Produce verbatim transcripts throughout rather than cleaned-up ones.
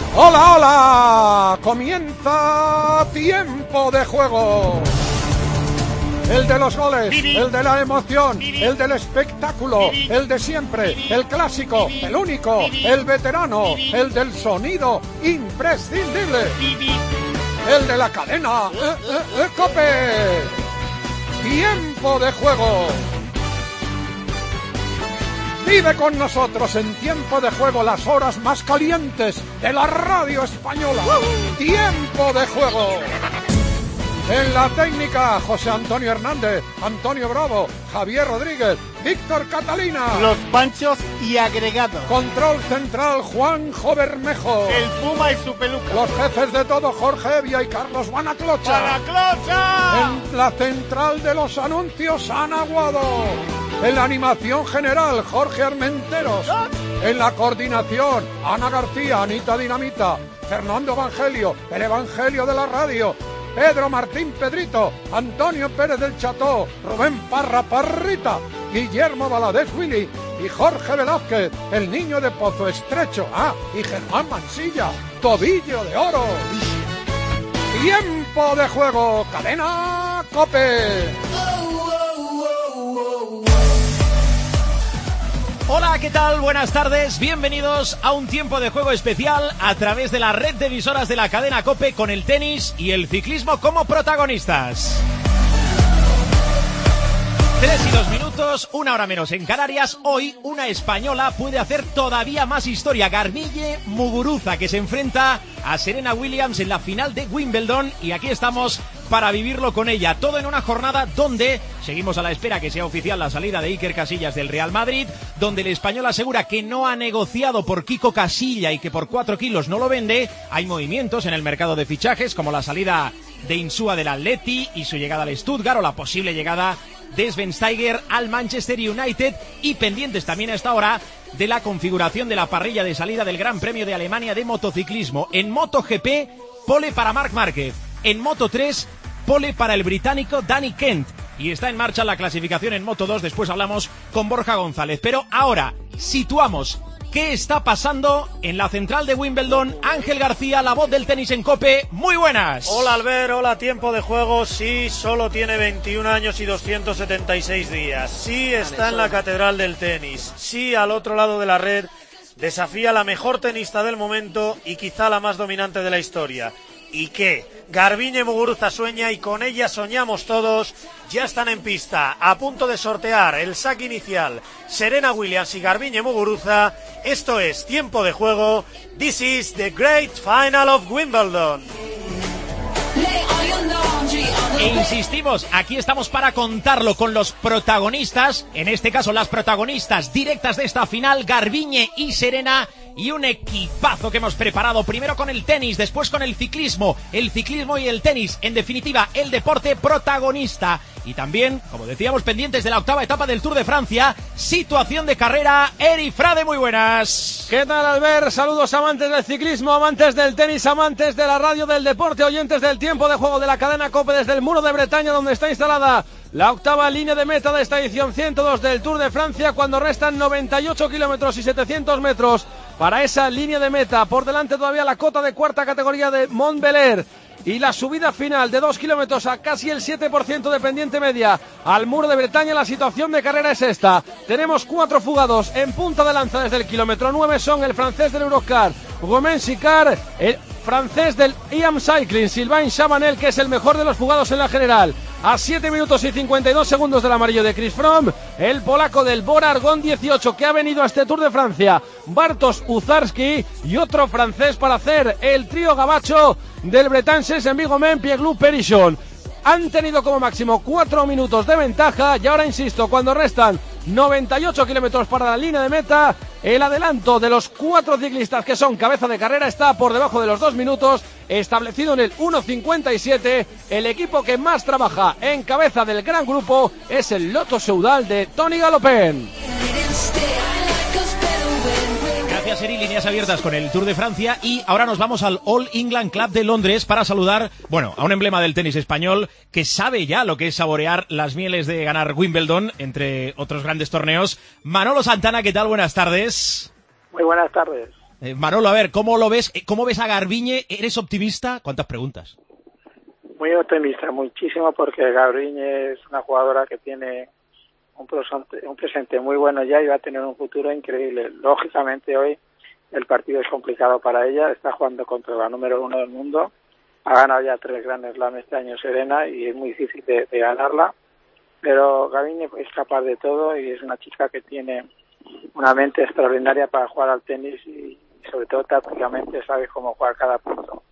¡Hola, hola! Comienza Tiempo de Juego. El de los goles, el de la emoción, el del espectáculo, el de siempre, el clásico, el único, el veterano, el del sonido imprescindible, el de la cadena eh, eh, eh, COPE. Tiempo de Juego. Vive con nosotros en Tiempo de Juego las horas más calientes de la radio española. Tiempo de Juego. En la técnica, José Antonio Hernández, Antonio Bravo, Javier Rodríguez, Víctor Catalina. Los Panchos y agregados. Control central, Juanjo Bermejo. El Puma y su peluca. Los jefes de todo, Jorge Evia y Carlos Banaclocha. ¡Banaclocha! En la central de los anuncios, Ana Guado. En la animación general, Jorge Armenteros. En la coordinación, Ana García, Anita Dinamita, Fernando Evangelio, el Evangelio de la radio, Pedro Martín Pedrito, Antonio Pérez del Cható, Rubén Parra Parrita, Guillermo Valadez Willy y Jorge Velázquez, el niño de Pozo Estrecho, ah, y Germán Mansilla, Tobillo de Oro. Tiempo de Juego, cadena COPE. Hola, ¿qué tal? Buenas tardes, bienvenidos a un Tiempo de Juego especial a través de la red de emisoras de la cadena COPE con el tenis y el ciclismo como protagonistas. Tres y dos minutos, una hora menos en Canarias. Hoy una española puede hacer todavía más historia. Garbiñe Muguruza, que se enfrenta a Serena Williams en la final de Wimbledon, y aquí estamos para vivirlo con ella. Todo en una jornada donde seguimos a la espera que sea oficial la salida de Iker Casillas del Real Madrid, donde el español asegura que no ha negociado por Kiko Casilla y que por cuatro kilos no lo vende. Hay movimientos en el mercado de fichajes, como la salida de Insúa del Atleti y su llegada al Stuttgart, o la posible llegada de Schweinsteiger al Manchester United, y pendientes también a esta hora de la configuración de la parrilla de salida del Gran Premio de Alemania de motociclismo. En MotoGP, pole para Marc Márquez. En Moto tres, pole para el británico Danny Kent. Y está en marcha la clasificación en Moto dos. Después hablamos con Borja González. Pero ahora situamos qué está pasando en la central de Wimbledon. Ángel García, la voz del tenis en COPE. Muy buenas. Hola Albert, hola Tiempo de Juego. Sí, solo tiene veintiún años y doscientos setenta y seis días. Sí, está en la catedral del tenis. Sí, al otro lado de la red desafía a la mejor tenista del momento y quizá la más dominante de la historia. ¿Y qué? Garbiñe Muguruza sueña y con ella soñamos todos. Ya están en pista, a punto de sortear el saque inicial Serena Williams y Garbiñe Muguruza. Esto es Tiempo de Juego. This is the great final of Wimbledon. E insistimos, aquí estamos para contarlo con los protagonistas, en este caso las protagonistas directas de esta final, Garbiñe y Serena, y un equipazo que hemos preparado, primero con el tenis, después con el ciclismo, el ciclismo y el tenis, en definitiva, el deporte protagonista. Y también, como decíamos, pendientes de la octava etapa del Tour de Francia, situación de carrera. Eri Frade, muy buenas. ¿Qué tal, Albert? Saludos amantes del ciclismo, amantes del tenis, amantes de la radio del deporte, oyentes del Tiempo de Juego de la cadena COPE desde el Muro de Bretaña, donde está instalada la octava línea de meta de esta edición ciento dos del Tour de Francia, cuando restan noventa y ocho kilómetros y setecientos metros para esa línea de meta. Por delante todavía la cota de cuarta categoría de Montbéliard y la subida final de dos kilómetros a casi el siete por ciento de pendiente media al Muro de Bretaña. La situación de carrera es esta: tenemos cuatro fugados en punta de lanza desde el kilómetro nueve, son el francés del Eurocar Romain Sicard, el francés del I A M Cycling Sylvain Chabanel, que es el mejor de los fugados en la general, a siete minutos y cincuenta y dos segundos del amarillo de Chris Froome, el polaco del Bora Argon dieciocho, que ha venido a este Tour de Francia, Bartosz Uzarski, y otro francés para hacer el trío gabacho del Bretanses en Vigomen, Pierre-Loup Perichon. Han tenido como máximo cuatro minutos de ventaja, y ahora insisto, cuando restan noventa y ocho kilómetros para la línea de meta, el adelanto de los cuatro ciclistas que son cabeza de carrera está por debajo de los dos minutos, establecido en el uno cincuenta y siete. El equipo que más trabaja en cabeza del gran grupo es el Lotto Soudal de Tony Galopin. Gracias, Eri. Líneas abiertas con el Tour de Francia, y ahora nos vamos al All England Club de Londres para saludar, bueno, a un emblema del tenis español que sabe ya lo que es saborear las mieles de ganar Wimbledon, entre otros grandes torneos. Manolo Santana, ¿qué tal? Buenas tardes. Muy buenas tardes. Eh, Manolo, a ver, ¿cómo lo ves? ¿Cómo ves a Garbiñe? ¿Eres optimista? ¿Cuántas preguntas? Muy optimista, muchísimo, porque Garbiñe es una jugadora que tiene un presente, un presente muy bueno ya y va a tener un futuro increíble. Lógicamente hoy el partido es complicado para ella, está jugando contra la número uno del mundo, ha ganado ya tres Grand Slam este año Serena y es muy difícil de, de ganarla, pero Garbiñe es capaz de todo y es una chica que tiene una mente extraordinaria para jugar al tenis y sobre todo tácticamente sabe cómo jugar cada punto.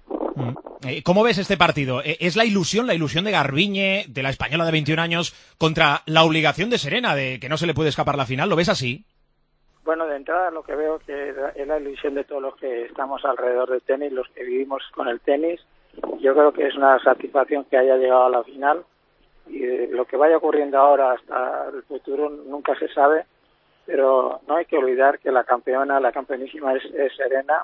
¿Cómo ves este partido? ¿Es la ilusión, la ilusión de Garbiñe, de la española de veintiún años, contra la obligación de Serena, de que no se le puede escapar la final? ¿Lo ves así? Bueno, de entrada lo que veo que es la ilusión de todos los que estamos alrededor del tenis, los que vivimos con el tenis. Yo creo que es una satisfacción que haya llegado a la final y lo que vaya ocurriendo ahora hasta el futuro nunca se sabe, pero no hay que olvidar que la campeona, la campeonísima es, es Serena.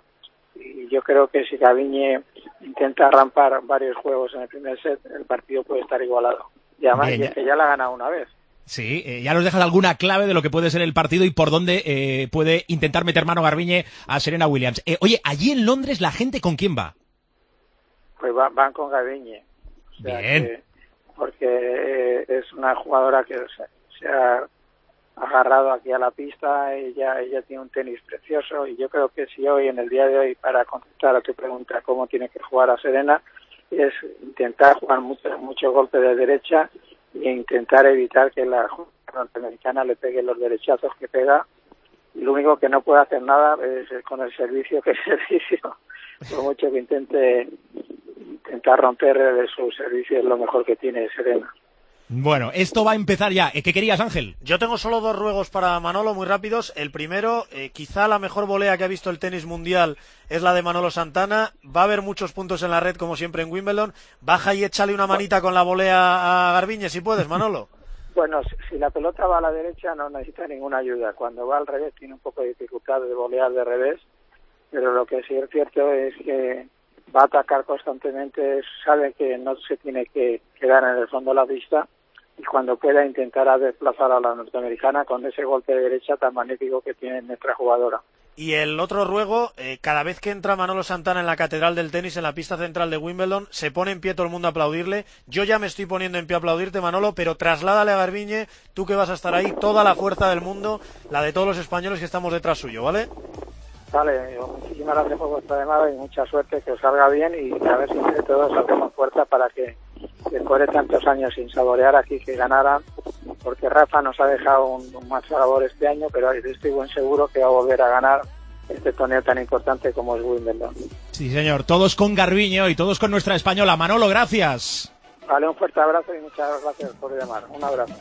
Y yo creo que si Garbiñe intenta rampar varios juegos en el primer set, el partido puede estar igualado. Y además Bien, ya, ya la ha ganado una vez. Sí, eh, ya nos dejas alguna clave de lo que puede ser el partido y por dónde eh, puede intentar meter mano Garbiñe a Serena Williams. Eh, oye, allí en Londres, ¿la gente con quién va? Pues va, van con Garbiñe. O sea Bien. que, porque eh, es una jugadora que se, se ha agarrado aquí a la pista, ella ella tiene un tenis precioso y yo creo que si hoy, en el día de hoy, para contestar a tu pregunta cómo tiene que jugar a Serena, es intentar jugar mucho, mucho golpe de derecha e intentar evitar que la norteamericana le pegue los derechazos que pega. Y lo único que no puede hacer nada es con el servicio, que es servicio, por mucho que intente intentar romper de su servicio, es lo mejor que tiene Serena. Bueno, esto va a empezar ya. ¿Qué querías, Ángel? Yo tengo solo dos ruegos para Manolo, muy rápidos. El primero, eh, quizá la mejor volea que ha visto el tenis mundial es la de Manolo Santana. Va a haber muchos puntos en la red, como siempre en Wimbledon. Baja y échale una manita con la volea a Garbiñe, si puedes, Manolo. Bueno, si la pelota va a la derecha no necesita ninguna ayuda. Cuando va al revés tiene un poco de dificultad de volear de revés, pero lo que sí es cierto es que va a atacar constantemente, sabe que no se tiene que quedar en el fondo de la pista y cuando pueda intentará desplazar a la norteamericana con ese golpe de derecha tan magnífico que tiene nuestra jugadora. Y el otro ruego, eh, cada vez que entra Manolo Santana en la catedral del tenis, en la pista central de Wimbledon, se pone en pie todo el mundo a aplaudirle. Yo ya me estoy poniendo en pie a aplaudirte, Manolo, pero trasládale a Garbiñe, tú que vas a estar ahí, toda la fuerza del mundo, la de todos los españoles que estamos detrás suyo, ¿vale? Vale, muchísimas gracias por vuestra llamada y mucha suerte, que os salga bien y a ver si entre todos hacemos fuerza para que después de tantos años sin saborear aquí que ganaran, porque Rafa nos ha dejado un, un mal sabor este año, pero estoy buen seguro que va a volver a ganar este torneo tan importante como es Wimbledon. Sí, señor, todos con Garbiñe y todos con nuestra española. Manolo, gracias. Vale, un fuerte abrazo y muchas gracias por llamar. Un abrazo.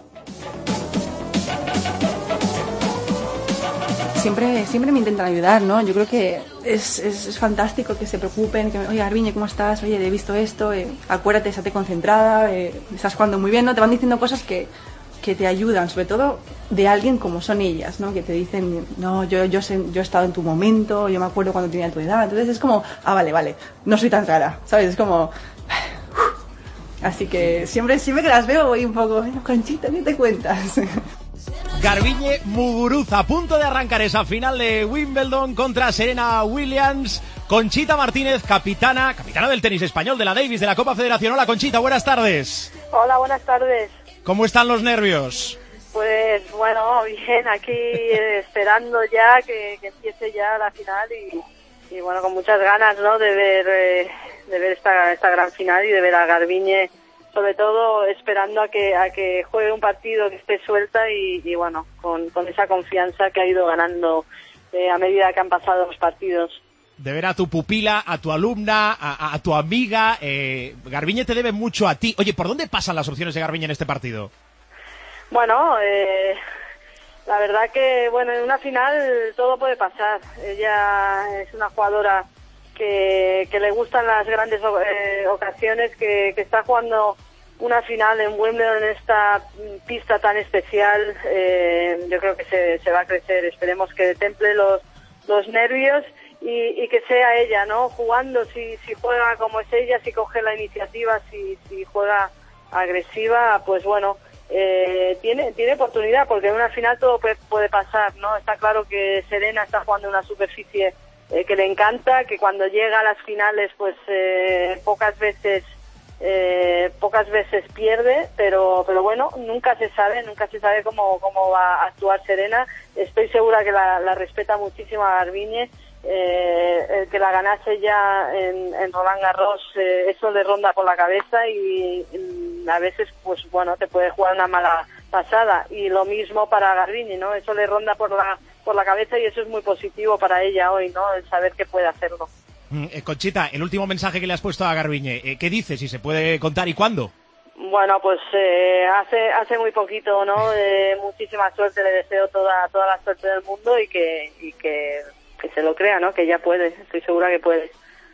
Siempre, siempre me intentan ayudar, ¿no? Yo creo que es, es, es fantástico que se preocupen, que, oye, Garbiñe, ¿cómo estás? Oye, he visto esto, eh, acuérdate, estate concentrada, eh, estás jugando muy bien, ¿no? Te van diciendo cosas que, que te ayudan, sobre todo de alguien como son ellas, ¿no? Que te dicen, no, yo, yo, sé, yo he estado en tu momento, yo me acuerdo cuando tenía tu edad, entonces es como, ah, vale, vale, no soy tan rara, ¿sabes? Es como... Así que siempre, siempre que las veo voy un poco, Conchita, ¿qué te cuentas? Garbiñe Muguruza, a punto de arrancar esa final de Wimbledon contra Serena Williams. Conchita Martínez, capitana, capitana del tenis español, de la Davis, de la Copa Federación. Hola, Conchita, buenas tardes. Hola, buenas tardes. ¿Cómo están los nervios? Pues bueno, bien, aquí eh, esperando ya que, que empiece ya la final y, y bueno, con muchas ganas, ¿no?, de ver eh, de ver esta esta gran final y de ver a Garbiñe, sobre todo esperando a que a que juegue un partido que esté suelta y, y bueno, con, con esa confianza que ha ido ganando eh, a medida que han pasado los partidos. De ver a tu pupila, a tu alumna, a, a tu amiga. Eh, Garbiñe te debe mucho a ti. Oye, ¿por dónde pasan las opciones de Garbiñe en este partido? Bueno, eh, la verdad que bueno, en una final todo puede pasar. Ella es una jugadora que, que le gustan las grandes eh, ocasiones, que, que está jugando una final en Wimbledon, en esta pista tan especial. Eh, yo creo que se, se va a crecer. Esperemos que temple los, los nervios y, y que sea ella, ¿no?, jugando. Si, si juega como es ella, si coge la iniciativa, si, si juega agresiva, pues bueno, eh, tiene tiene oportunidad, porque en una final todo puede, puede pasar, ¿no? Está claro que Serena está jugando en una superficie eh, que le encanta, que cuando llega a las finales pues eh, pocas veces eh, pocas veces pierde, pero pero bueno, nunca se sabe, nunca se sabe cómo cómo va a actuar Serena. Estoy segura que la, la respeta muchísimo a Garbiñe. Eh, el que la ganase ya en, en Roland Garros, eh, eso le ronda por la cabeza y, y a veces pues bueno, te puede jugar una mala pasada, y lo mismo para Garbiñe, ¿no? Eso le ronda por la por la cabeza y eso es muy positivo para ella hoy, ¿no? El saber que puede hacerlo. Mm, eh, Conchita, el último mensaje que le has puesto a Garbiñe, eh, ¿qué dice? Si se puede contar y cuándo. Bueno, pues eh, hace hace muy poquito, ¿no? Eh, muchísima suerte, le deseo toda toda la suerte del mundo y que y que que se lo crea, ¿no? Que ya puede, estoy segura que puede.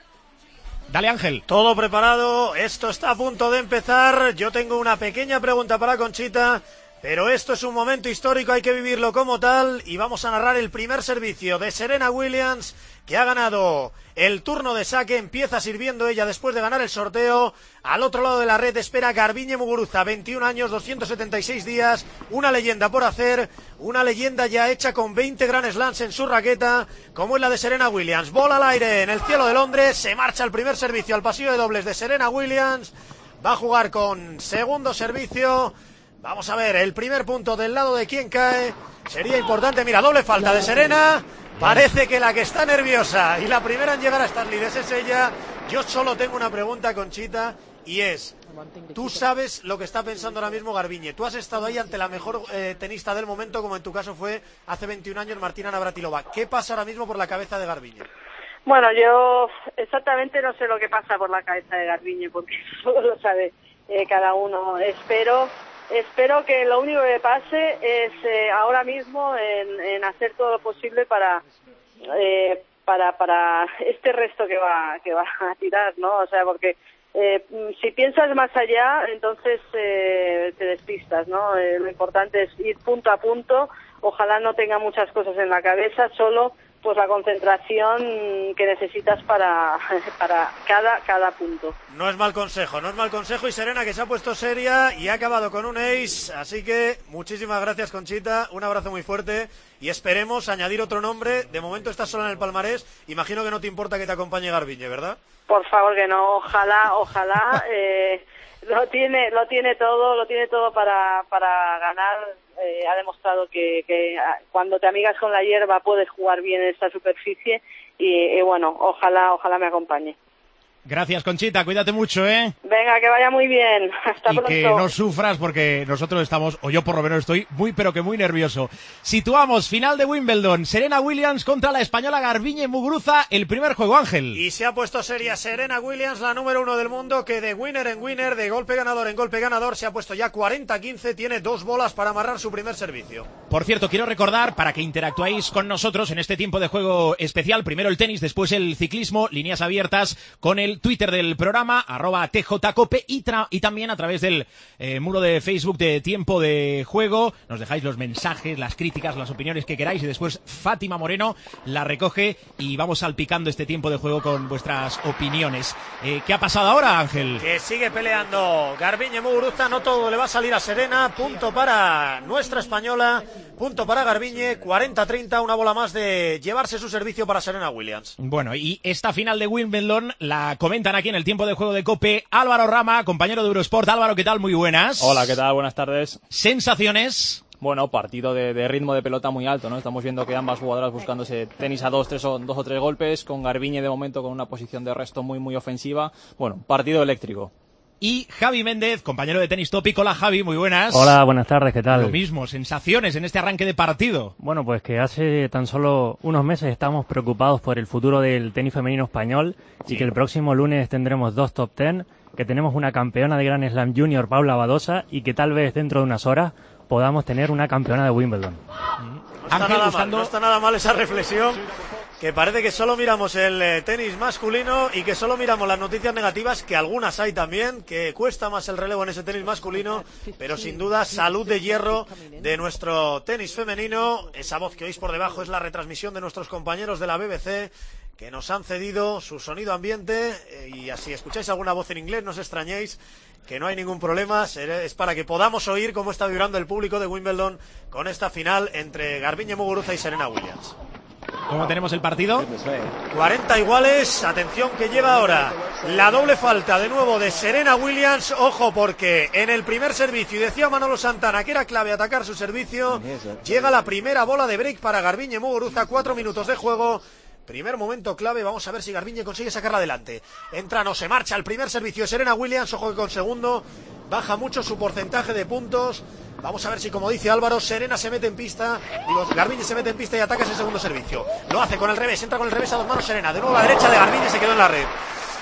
Dale, Ángel. Todo preparado, esto está a punto de empezar. Yo tengo una pequeña pregunta para Conchita, pero esto es un momento histórico, hay que vivirlo como tal, y vamos a narrar el primer servicio de Serena Williams, que ha ganado el turno de saque. Empieza sirviendo ella después de ganar el sorteo. Al otro lado de la red espera Garbiñe Muguruza, veintiún años, doscientos setenta y seis días, una leyenda por hacer, una leyenda ya hecha con veinte Grand Slams en su raqueta, como es la de Serena Williams. Bola al aire en el cielo de Londres, se marcha el primer servicio al pasillo de dobles de Serena Williams, va a jugar con segundo servicio. Vamos a ver, el primer punto del lado de quien cae sería importante. Mira, doble falta de Serena. Parece que la que está nerviosa y la primera en llegar a estas líderes es ella. Yo solo tengo una pregunta, Conchita, y es, tú sabes lo que está pensando ahora mismo Garbiñe. Tú has estado ahí ante la mejor eh, tenista del momento, como en tu caso fue hace veintiún años Martina Navratilova. ¿Qué pasa ahora mismo por la cabeza de Garbiñe? Bueno, yo exactamente no sé lo que pasa por la cabeza de Garbiñe, porque solo lo sabe eh, cada uno. Espero... Espero que lo único que pase es eh, ahora mismo en, en hacer todo lo posible para eh, para para este resto que va que va a tirar, ¿no? O sea, porque eh, si piensas más allá, entonces eh, te despistas, ¿no? Eh, lo importante es ir punto a punto. Ojalá no tenga muchas cosas en la cabeza, solo pues la concentración que necesitas para para cada cada punto. No es mal consejo, no es mal consejo, y Serena, que se ha puesto seria y ha acabado con un ace, así que muchísimas gracias, Conchita, un abrazo muy fuerte y esperemos añadir otro nombre. De momento estás sola en el palmarés, imagino que no te importa que te acompañe Garbiñe, ¿verdad? Por favor que no, ojalá, ojalá, eh, lo tiene lo tiene todo, lo tiene todo para para ganar. Eh, ha demostrado que, que cuando te amigas con la hierba puedes jugar bien en esta superficie y, y bueno, ojalá ojalá me acompañe. Gracias, Conchita, cuídate mucho, ¿eh? Venga, que vaya muy bien, hasta y pronto. Que no sufras porque nosotros estamos, o yo por lo menos estoy muy pero que muy nervioso. Situamos final de Wimbledon, Serena Williams contra la española Garbiñe Muguruza, el primer juego, Ángel. Y se ha puesto seria Serena Williams, la número uno del mundo, que de winner en winner, de golpe ganador en golpe ganador, se ha puesto ya cuarenta a quince, tiene dos bolas para amarrar su primer servicio. Por cierto, quiero recordar, para que interactuáis con nosotros en este tiempo de juego especial, primero el tenis, después el ciclismo, líneas abiertas con el Twitter del programa, arroba tjcope, y, y también a través del eh, muro de Facebook de Tiempo de Juego. Nos dejáis los mensajes, las críticas, las opiniones que queráis y después Fátima Moreno la recoge y vamos salpicando este tiempo de juego con vuestras opiniones. Eh, ¿Qué ha pasado ahora, Ángel? Que sigue peleando Garbiñe Muguruza, no todo le va a salir a Serena, punto para nuestra española, punto para Garbiñe, cuarenta a treinta, una bola más de llevarse su servicio para Serena Williams. Bueno, y esta final de Wimbledon la comentan aquí en el tiempo de juego de COPE Álvaro Rama, compañero de Eurosport. Álvaro, ¿qué tal? Muy buenas. Hola, ¿qué tal? Buenas tardes. ¿Sensaciones? Bueno, partido de, de ritmo de pelota muy alto, ¿no? Estamos viendo que ambas jugadoras buscándose tenis a dos, tres o, dos o tres golpes, con Garbiñe de momento con una posición de resto muy, muy ofensiva. Bueno, partido eléctrico. Y Javi Méndez, compañero de Tenis Topic. Hola, Javi, muy buenas. Hola, buenas tardes, ¿qué tal? Lo mismo, sensaciones en este arranque de partido. Bueno, pues que hace tan solo unos meses estamos preocupados por el futuro del tenis femenino español, sí, y que el próximo lunes tendremos dos top ten, que tenemos una campeona de Grand Slam Junior, Paula Badosa, y que tal vez dentro de unas horas podamos tener una campeona de Wimbledon. No está, nada, buscando... mal, no está nada mal esa reflexión, que parece que solo miramos el eh, tenis masculino y que solo miramos las noticias negativas, que algunas hay también, que cuesta más el relevo en ese tenis masculino, pero sin duda salud de hierro de nuestro tenis femenino. Esa voz que oís por debajo es la retransmisión de nuestros compañeros de la B B C, que nos han cedido su sonido ambiente, eh, y así escucháis alguna voz en inglés, no os extrañéis, que no hay ningún problema, es para que podamos oír cómo está vibrando el público de Wimbledon con esta final entre Garbiñe Muguruza y Serena Williams. ¿Cómo tenemos el partido? cuarenta iguales, atención que lleva ahora la doble falta de nuevo de Serena Williams, ojo porque en el primer servicio, y decía Manolo Santana que era clave atacar su servicio, llega la primera bola de break para Garbiñe Muguruza, cuatro minutos de juego, primer momento clave, vamos a ver si Garbiñe consigue sacarla adelante, entra, no se marcha, el primer servicio de Serena Williams, ojo que con segundo, baja mucho su porcentaje de puntos. Vamos a ver si, como dice Álvaro, Serena se mete en pista, digo, Garbiñe se mete en pista y ataca ese segundo servicio. Lo hace con el revés, entra con el revés a dos manos Serena. De nuevo la derecha de Garbiñe, se quedó en la red.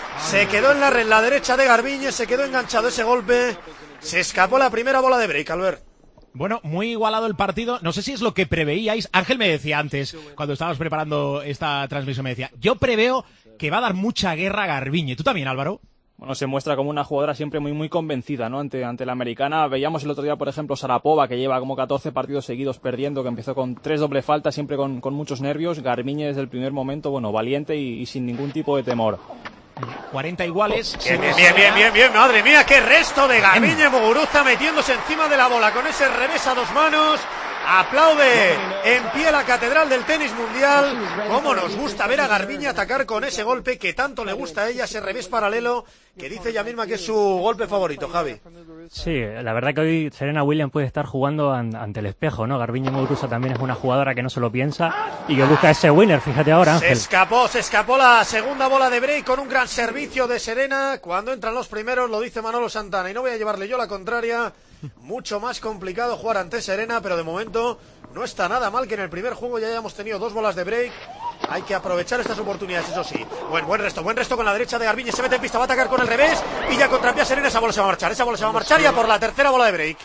Se quedó en la red, la derecha de Garbiñe, se quedó enganchado ese golpe. Se escapó la primera bola de break, Albert. Bueno, muy igualado el partido. No sé si es lo que preveíais. Ángel me decía antes, cuando estábamos preparando esta transmisión, me decía, yo preveo que va a dar mucha guerra a Garbiñe. ¿Tú también, Álvaro? Bueno, se muestra como una jugadora siempre muy muy convencida, ¿no? Ante, ante la americana. Veíamos el otro día, por ejemplo, Sharapova, que lleva como catorce partidos seguidos perdiendo, que empezó con tres doble faltas, siempre con, con muchos nervios. Garbiñe desde el primer momento, bueno, valiente y, y sin ningún tipo de temor. cuarenta iguales. Bien, bien, bien, bien, bien, bien, madre mía, qué resto de Garbiñe Muguruza metiéndose encima de la bola con ese revés a dos manos. Aplaude en pie la catedral del tenis mundial. Cómo nos gusta ver a Garbiñe atacar con ese golpe que tanto le gusta a ella, ese revés paralelo, que dice ella misma que es su golpe favorito, Javi. Sí, la verdad que hoy Serena Williams puede estar jugando an, ante el espejo, ¿no? Garbiñe Muguruza también es una jugadora que no se lo piensa y que busca ese winner, fíjate ahora, Ángel. Se escapó, se escapó la segunda bola de break con un gran servicio de Serena. Cuando entran los primeros, lo dice Manolo Santana, y no voy a llevarle yo la contraria. Mucho más complicado jugar ante Serena, pero de momento no está nada mal que en el primer juego ya hayamos tenido dos bolas de break. Hay que aprovechar estas oportunidades, eso sí. Buen, buen resto, buen resto con la derecha de Garbiñe. Se mete en pista, va a atacar con el revés. Pilla contrapié a Serena, esa bola se va a marchar. Esa bola se va a marchar ya por la tercera bola de break.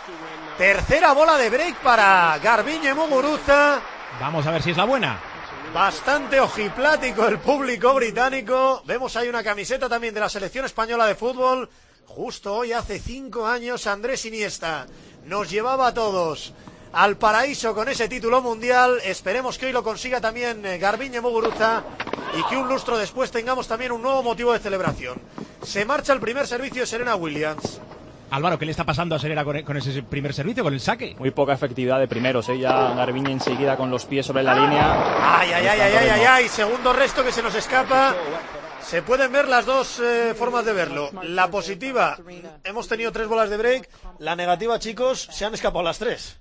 Tercera bola de break para Garbiñe Muguruza. Vamos a ver si es la buena. Bastante ojiplático el público británico. Vemos ahí una camiseta también de la selección española de fútbol. Justo hoy, hace cinco años, Andrés Iniesta nos llevaba a todos al paraíso con ese título mundial. Esperemos que hoy lo consiga también Garbiñe Muguruza y que un lustro después tengamos también un nuevo motivo de celebración. Se marcha el primer servicio de Serena Williams. Álvaro, ¿qué le está pasando a Serena con, con ese primer servicio, con el saque? Muy poca efectividad de primeros, ¿eh? Ya Garbiñe enseguida con los pies sobre la línea. Ay, ay, ay, ay, ay, ay, ay, segundo resto que se nos escapa. Se pueden ver las dos eh, formas de verlo. La positiva, hemos tenido tres bolas de break. La negativa, chicos, se han escapado las tres.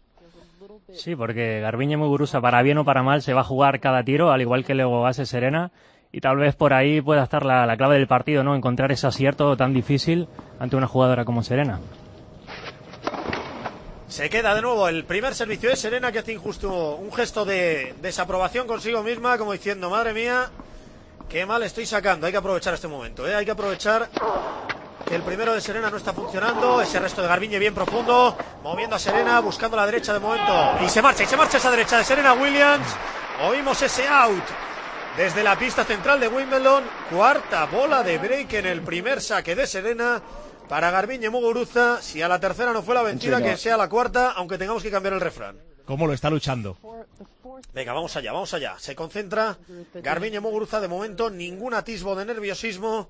Sí, porque Garbiñe Muguruza, para bien o para mal, se va a jugar cada tiro, al igual que luego hace Serena. Y tal vez por ahí pueda estar la, la clave del partido, ¿no? Encontrar ese acierto tan difícil ante una jugadora como Serena. Se queda de nuevo el primer servicio de Serena, que hace injusto un gesto de desaprobación consigo misma, como diciendo, madre mía, qué mal estoy sacando. Hay que aprovechar este momento, ¿eh? Hay que aprovechar que el primero de Serena no está funcionando. Ese resto de Garbiñe bien profundo, moviendo a Serena, buscando la derecha de momento. Y se marcha, y se marcha esa derecha de Serena Williams. Oímos ese out desde la pista central de Wimbledon. Cuarta bola de break en el primer saque de Serena para Garbiñe Muguruza. Si a la tercera no fue la vencida, que sea la cuarta, aunque tengamos que cambiar el refrán. ¿Cómo lo está luchando? Venga, vamos allá, vamos allá. Se concentra Garbiñe Muguruza. De momento, ningún atisbo de nerviosismo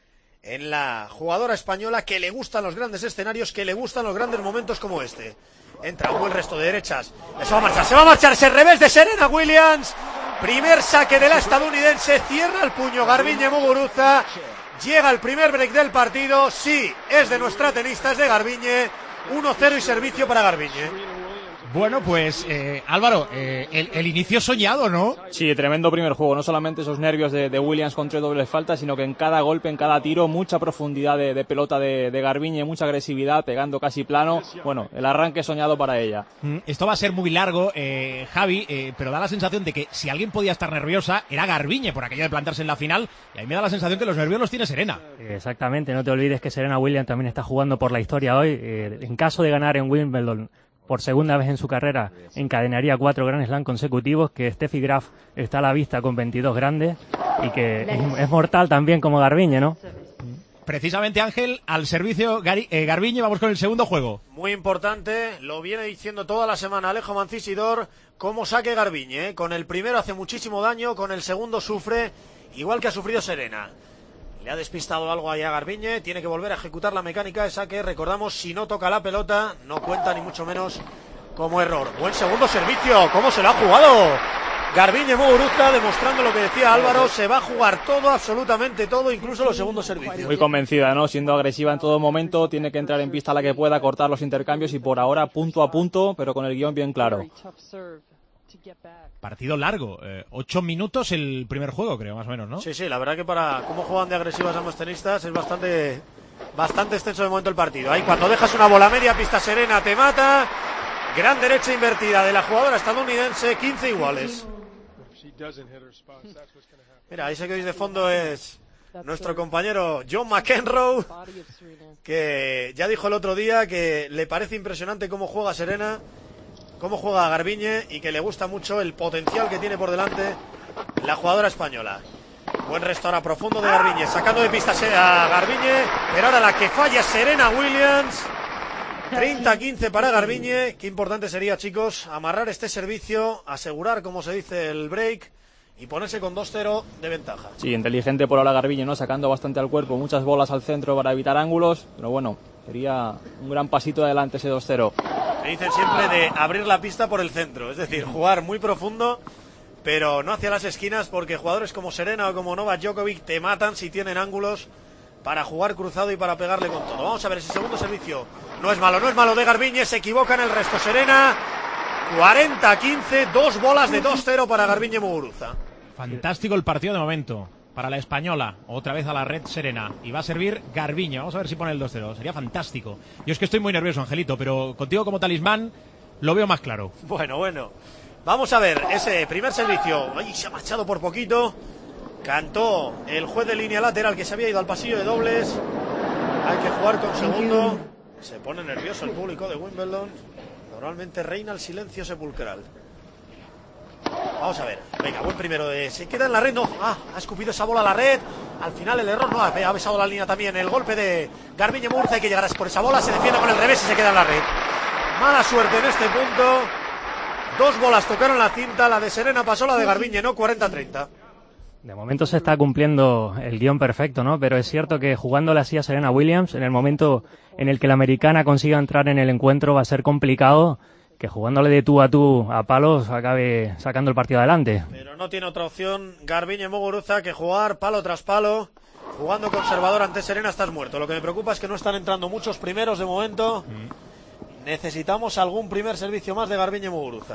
en la jugadora española, que le gustan los grandes escenarios, que le gustan los grandes momentos como este. Entra un buen resto de derechas. Se va a marchar, se va a marchar ese revés de Serena Williams. Primer saque de la estadounidense. Cierra el puño Garbiñe Muguruza. Llega el primer break del partido. Sí, es de nuestra tenista, es de Garbiñe. uno cero y servicio para Garbiñe. Bueno, pues eh, Álvaro, eh, el, el inicio soñado, ¿no? Sí, tremendo primer juego. No solamente esos nervios de, de Williams con tres dobles faltas, sino que en cada golpe, en cada tiro, mucha profundidad de, de pelota de, de Garbiñe, mucha agresividad, pegando casi plano. Bueno, el arranque soñado para ella. Esto va a ser muy largo, eh, Javi, eh, pero da la sensación de que si alguien podía estar nerviosa era Garbiñe por aquello de plantarse en la final, y a mí me da la sensación que los nervios los tiene Serena. Exactamente, no te olvides que Serena Williams también está jugando por la historia hoy. Eh, en caso de ganar en Wimbledon por segunda vez en su carrera, encadenaría cuatro Grand Slam consecutivos, que Steffi Graf está a la vista con veintidós grandes y que es, es mortal también como Garbiñe, ¿no? Precisamente, Ángel, al servicio Gari, eh, Garbiñe, vamos con el segundo juego. Muy importante, lo viene diciendo toda la semana Alejo Mancisidor, cómo saque Garbiñe, ¿eh? Con el primero hace muchísimo daño, con el segundo sufre, igual que ha sufrido Serena. Le ha despistado algo ahí a Garbiñe, tiene que volver a ejecutar la mecánica de saque. Recordamos, si no toca la pelota, no cuenta ni mucho menos como error. Buen segundo servicio, cómo se lo ha jugado Garbiñe Muguruza demostrando lo que decía Álvaro, se va a jugar todo, absolutamente todo, incluso los segundos servicios. Muy convencida, ¿no? Siendo agresiva en todo momento, tiene que entrar en pista a la que pueda, cortar los intercambios y por ahora punto a punto, pero con el guión bien claro. Partido largo, eh, ocho minutos el primer juego, creo, más o menos, ¿no? Sí, sí, la verdad que para cómo juegan de agresivas ambos tenistas es bastante, bastante extenso de momento el partido. Ahí cuando dejas una bola media, pista serena, te mata. Gran derecha invertida de la jugadora estadounidense, quince iguales. Mira, ese que veis de fondo es nuestro compañero John McEnroe, que ya dijo el otro día que le parece impresionante cómo juega Serena, cómo juega Garbiñe y que le gusta mucho el potencial que tiene por delante la jugadora española. Buen resto ahora profundo de Garbiñe, sacando de pista a Garbiñe, pero ahora la que falla es Serena Williams. treinta a quince para Garbiñe. Qué importante sería, chicos, amarrar este servicio, asegurar, como se dice, el break y ponerse con dos cero de ventaja. Sí, inteligente por ahora Garbiñe, ¿no? Sacando bastante al cuerpo, muchas bolas al centro para evitar ángulos, pero bueno, sería un gran pasito adelante ese dos cero. Se dicen siempre de abrir la pista por el centro, es decir, jugar muy profundo, pero no hacia las esquinas, porque jugadores como Serena o como Novak Djokovic te matan si tienen ángulos para jugar cruzado y para pegarle con todo. Vamos a ver ese segundo servicio. No es malo, no es malo de Garbiñe, se equivoca en el resto Serena. cuarenta a quince, dos bolas de dos cero para Garbiñe Muguruza. Fantástico el partido de momento para la española. Otra vez a la red Serena. Y va a servir Garbiñe. Vamos a ver si pone el dos cero. Sería fantástico. Yo es que estoy muy nervioso, Angelito, pero contigo como talismán lo veo más claro. Bueno, bueno. Vamos a ver ese primer servicio. Ay, se ha marchado por poquito. Cantó el juez de línea lateral que se había ido al pasillo de dobles. Hay que jugar con segundo. Se pone nervioso el público de Wimbledon. Normalmente reina el silencio sepulcral. Vamos a ver. Venga, buen primero de... Se queda en la red, no. Ah, ha escupido esa bola a la red. Al final el error, no, ha besado la línea también. El golpe de Garbiñe Muguruza, hay que llegar por esa bola. Se defiende con el revés y se queda en la red. Mala suerte en este punto. Dos bolas tocaron la cinta. La de Serena pasó, la de Garbiñe no, cuarenta a treinta. De momento se está cumpliendo el guión perfecto, ¿no? Pero es cierto que jugándole así a Serena Williams, en el momento en el que la americana consiga entrar en el encuentro va a ser complicado que jugándole de tú a tú a palos acabe sacando el partido adelante. Pero no tiene otra opción Garbiñe Muguruza que jugar palo tras palo. Jugando conservador ante Serena estás muerto. Lo que me preocupa es que no están entrando muchos primeros de momento. Mm. Necesitamos algún primer servicio más de Garbiñe Muguruza.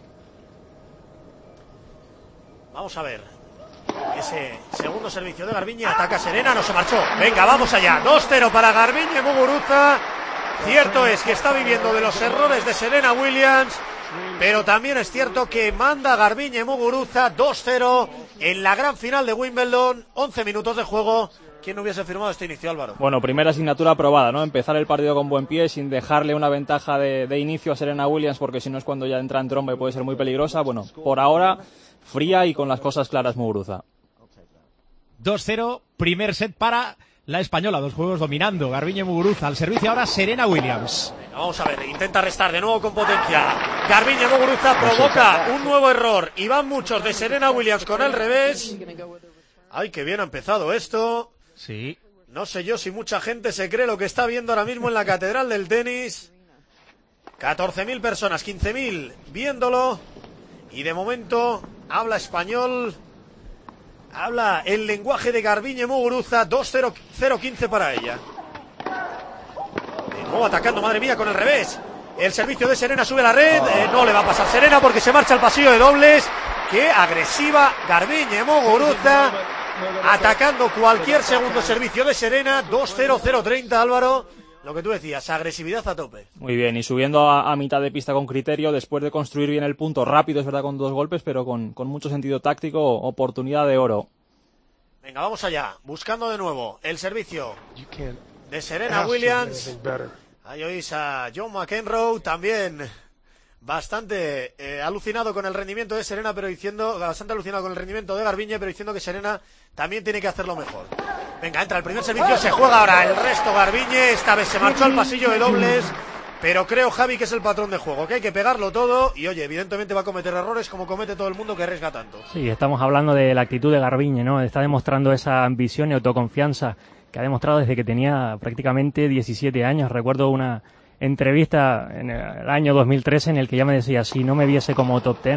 Vamos a ver. Ese segundo servicio de Garbiñe, ataca Serena, no se marchó. Venga, vamos allá, dos cero para Garbiñe Muguruza. Cierto es que está viviendo de los errores de Serena Williams, pero también es cierto que manda Garbiñe Muguruza dos cero en la gran final de Wimbledon. once minutos de juego. ¿Quién no hubiese firmado este inicio, Álvaro? Bueno, primera asignatura aprobada, ¿no? Empezar el partido con buen pie, sin dejarle una ventaja de, de inicio a Serena Williams, porque si no es cuando ya entra en tromba y puede ser muy peligrosa. Bueno, por ahora, fría y con las cosas claras Muguruza. dos cero, primer set para la española, dos juegos dominando. Garbiñe Muguruza, al servicio ahora Serena Williams. Venga, vamos a ver, intenta restar de nuevo con potencia. Garbiñe Muguruza provoca un nuevo error y van muchos de Serena Williams con el revés. Ay, qué bien ha empezado esto. Sí. No sé yo si mucha gente se cree lo que está viendo ahora mismo en la catedral del tenis. catorce mil personas, quince mil viéndolo. Y de momento habla español. Habla el lenguaje de Garbiñe Muguruza. dos cero quince para ella. De nuevo atacando, madre mía, con el revés. El servicio de Serena sube a la red. Eh, no le va a pasar Serena porque se marcha al pasillo de dobles. Qué agresiva Garbiñe Muguruza. Atacando cualquier segundo servicio de Serena. dos cero cero treinta, Álvaro. Lo que tú decías, agresividad a tope. Muy bien, y subiendo a, a mitad de pista con criterio, después de construir bien el punto rápido, es verdad, con dos golpes, pero con, con mucho sentido táctico, oportunidad de oro. Venga, vamos allá, buscando de nuevo el servicio de Serena Williams. Ahí oís a John McEnroe, también bastante eh, alucinado con el rendimiento de Serena, pero diciendo, bastante alucinado con el rendimiento de Garbiñe, pero diciendo que Serena también tiene que hacerlo mejor. Venga, entra el primer servicio, se juega ahora el resto Garbiñe, esta vez se marchó al pasillo de dobles, pero creo, Javi, que es el patrón de juego, que hay que pegarlo todo, y oye, evidentemente va a cometer errores como comete todo el mundo que arriesga tanto. Sí, estamos hablando de la actitud de Garbiñe, ¿no? Está demostrando esa ambición y autoconfianza que ha demostrado desde que tenía prácticamente diecisiete años. Recuerdo una entrevista en el año dos mil trece en el que ya me decía, si no me viese como top ten,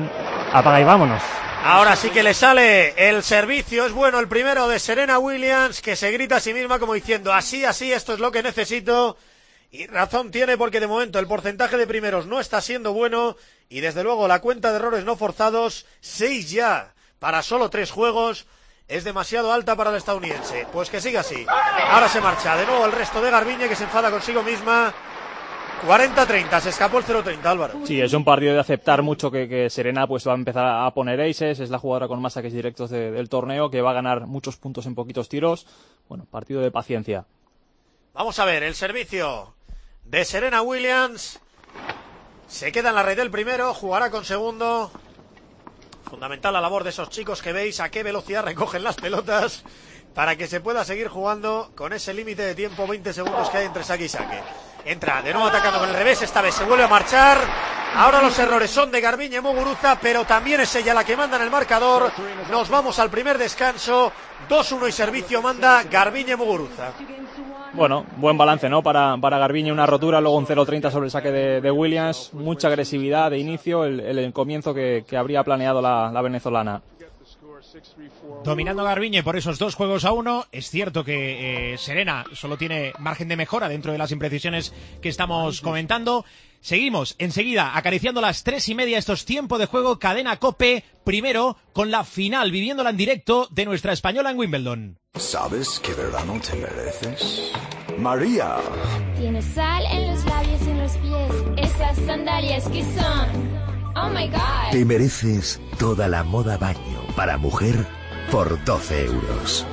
apaga y vámonos. Ahora sí que le sale el servicio, es bueno el primero de Serena Williams, que se grita a sí misma como diciendo, así, así, esto es lo que necesito. Y razón tiene porque de momento el porcentaje de primeros no está siendo bueno y desde luego la cuenta de errores no forzados, seis ya para solo tres juegos, es demasiado alta para el estadounidense. Pues que siga así. Ahora se marcha de nuevo el resto de Garbiñe, que se enfada consigo misma. cuarenta treinta, se escapó el cero treinta, Álvaro. Sí, es un partido de aceptar mucho que, que Serena pues va a empezar a poner aces, es la jugadora con más saques directos de, del torneo, que va a ganar muchos puntos en poquitos tiros. Bueno, partido de paciencia. Vamos a ver, el servicio de Serena Williams. Se queda en la red del primero, jugará con segundo. Fundamental la labor de esos chicos que veis a qué velocidad recogen las pelotas para que se pueda seguir jugando con ese límite de tiempo, veinte segundos que hay entre saque y saque. Entra de nuevo atacando con el revés, esta vez se vuelve a marchar. Ahora los errores son de Garbiñe Muguruza, pero también es ella la que manda en el marcador. Nos vamos al primer descanso. dos uno y servicio manda Garbiñe Muguruza. Bueno, buen balance, ¿no? Para, para Garbiñe, una rotura, luego un cero treinta sobre el saque de, de Williams. Mucha agresividad de inicio, el, el comienzo que, que habría planeado la, la venezolana. Dominando Garbiñe por esos dos juegos a uno. Es cierto que eh, Serena solo tiene margen de mejora dentro de las imprecisiones que estamos comentando. Seguimos enseguida acariciando las tres y media, estos tiempos de juego, Cadena COPE, primero con la final, viviéndola en directo de nuestra española en Wimbledon. ¿Sabes qué verano te mereces? María. Tienes sal en los labios y en los pies, esas sandalias que son... Oh my God. Te mereces toda la moda baño para mujer por doce euros.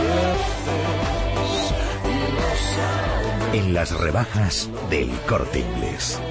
En las rebajas del Corte Inglés.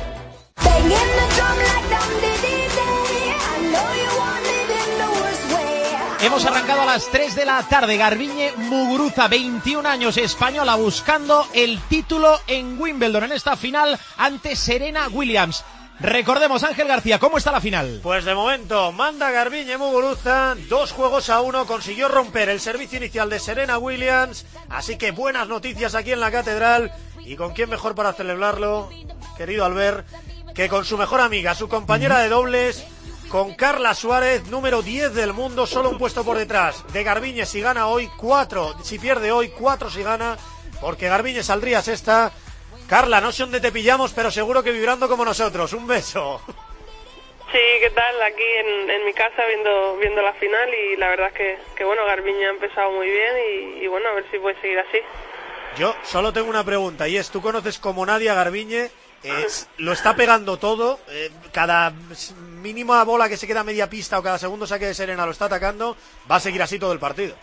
Hemos arrancado a las tres de la tarde. Garbiñe Muguruza, veintiún años, española, buscando el título en Wimbledon en esta final ante Serena Williams. Recordemos, Ángel García, ¿cómo está la final? Pues de momento manda Garbiñe Muguruza, dos juegos a uno, consiguió romper el servicio inicial de Serena Williams, así que buenas noticias aquí en la Catedral, y con quién mejor para celebrarlo, querido Albert, que con su mejor amiga, su compañera de dobles, con Carla Suárez, número diez del mundo, solo un puesto por detrás de Garbiñe si gana hoy, cuatro si pierde hoy, cuatro si gana, porque Garbiñe saldría sexta. Carla, no sé dónde te pillamos, pero seguro que vibrando como nosotros. Un beso. Sí, ¿qué tal? Aquí en, en mi casa viendo viendo la final y la verdad es que, que bueno, Garbiñe ha empezado muy bien y, y bueno, a ver si puede seguir así. Yo solo tengo una pregunta y es, ¿tú conoces como nadie a Garbiñe? Eh, lo está pegando todo, eh, cada mínima bola que se queda a media pista o cada segundo saque de Serena lo está atacando, va a seguir así todo el partido.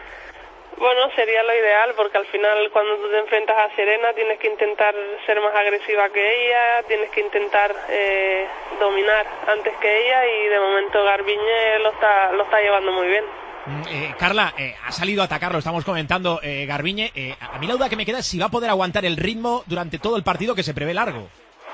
Bueno, sería lo ideal porque al final cuando tú te enfrentas a Serena tienes que intentar ser más agresiva que ella, tienes que intentar eh, dominar antes que ella y de momento Garbiñe lo está, lo está llevando muy bien. Eh, Carla, eh, ha salido a atacar, lo estamos comentando, eh, Garbiñe. Eh, a mí la duda que me queda es si va a poder aguantar el ritmo durante todo el partido que se prevé largo.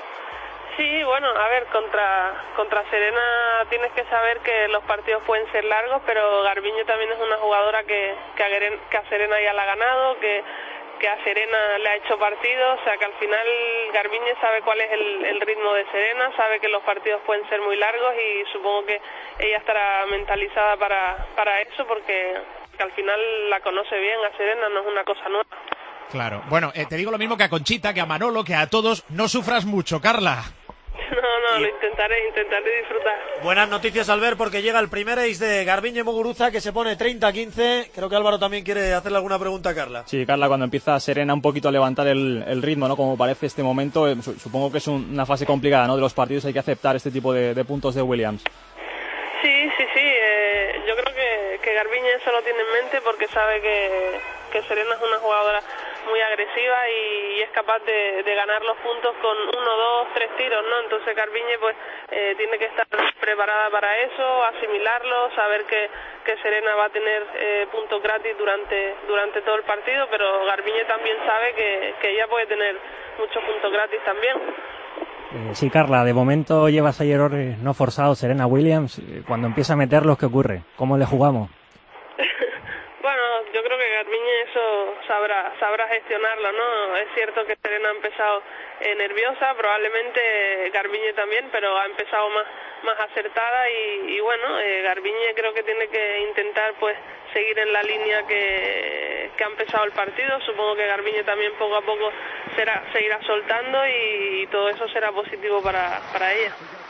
Sí, bueno, a ver, contra contra Serena tienes que saber que los partidos pueden ser largos, pero Garbiñe también es una jugadora que, que, a, que a Serena ya la ha ganado, que, que a Serena le ha hecho partido, o sea que al final Garbiñe sabe cuál es el, el ritmo de Serena, sabe que los partidos pueden ser muy largos y supongo que ella estará mentalizada para, para eso porque que al final la conoce bien a Serena, no es una cosa nueva. Claro, bueno, eh, te digo lo mismo que a Conchita, que a Manolo, que a todos, no sufras mucho, Carla. No, no, lo intentaré, intentaré disfrutar. Buenas noticias, Albert, porque llega el primer ace de Garbiñe Muguruza que se pone treinta a quince. Creo que Álvaro también quiere hacerle alguna pregunta a Carla. Sí, Carla, cuando empieza Serena un poquito a levantar el, el ritmo, ¿no? Como parece este momento, eh, supongo que es un, una fase complicada, ¿no? De los partidos hay que aceptar este tipo de, de puntos de Williams. Sí, sí, sí. Eh, yo creo que, que Garbiñe eso lo tiene en mente porque sabe que, que Serena es una jugadora muy agresiva y, y es capaz de, de ganar los puntos con uno, dos, tres tiros, ¿no? Entonces Garbiñe pues eh, tiene que estar preparada para eso, asimilarlo, saber que, que Serena va a tener eh, puntos gratis durante durante todo el partido, pero Garbiñe también sabe que, que ella puede tener muchos puntos gratis también. Eh, sí, Carla, de momento lleva seis errores no forzados Serena Williams. Cuando empieza a meterlos, ¿qué ocurre? ¿Cómo le jugamos? Bueno, yo creo que Garbiñe eso sabrá sabrá gestionarlo, ¿no? Es cierto que Serena ha empezado eh, nerviosa, probablemente Garbiñe también, pero ha empezado más más acertada y, y bueno, eh, Garbiñe creo que tiene que intentar pues seguir en la línea que, que ha empezado el partido. Supongo que Garbiñe también poco a poco será seguirá soltando y, y todo eso será positivo para, para ella.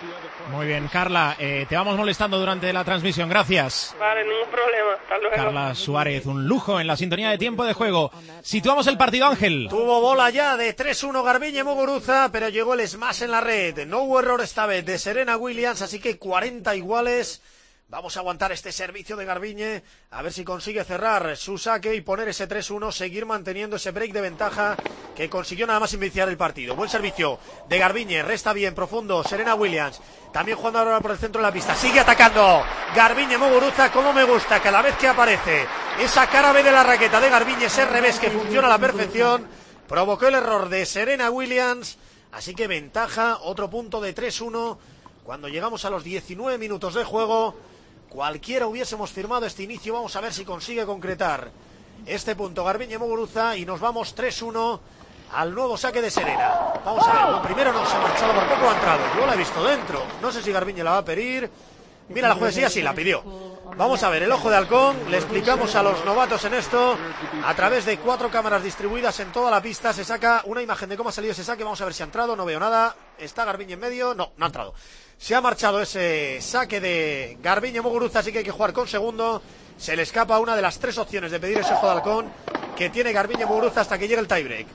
Muy bien, Carla, eh, te vamos molestando durante la transmisión, gracias. Vale, ningún problema, hasta luego. Carla Suárez, un lujo en la sintonía de tiempo de juego. Situamos el partido, Ángel. Tuvo bola ya de tres uno Garbiñe Muguruza, pero llegó el smash en la red. No hubo error esta vez de Serena Williams, así que cuarenta iguales. Vamos a aguantar este servicio de Garbiñe, a ver si consigue cerrar su saque y poner ese tres uno, seguir manteniendo ese break de ventaja que consiguió nada más iniciar el partido. Buen servicio de Garbiñe, resta bien, profundo, Serena Williams, también jugando ahora por el centro de la pista, sigue atacando Garbiñe Muguruza, como me gusta cada vez que aparece esa cara B de la raqueta de Garbiñe, ese revés que funciona a la perfección, provocó el error de Serena Williams, así que ventaja, otro punto de tres uno, cuando llegamos a los diecinueve minutos de juego. Cualquiera hubiésemos firmado este inicio. Vamos a ver si consigue concretar este punto Garbiñe Muguruza y nos vamos tres uno al nuevo saque de Serena. Vamos a ver, lo primero no se ha marchado, por poco ha entrado. Yo la he visto dentro. No sé si Garbiñe la va a pedir. Mira la jueza, sí, la pidió. Vamos a ver, el ojo de halcón. Le explicamos a los novatos en esto. A través de cuatro cámaras distribuidas en toda la pista se saca una imagen de cómo ha salido ese saque. Vamos a ver si ha entrado, no veo nada. Está Garbiñe en medio, no, no ha entrado. Se ha marchado ese saque de Garbiñe Muguruza, así que hay que jugar con segundo. Se le escapa una de las tres opciones de pedir ese ojo de halcón que tiene Garbiñe Muguruza hasta que llegue el tiebreak.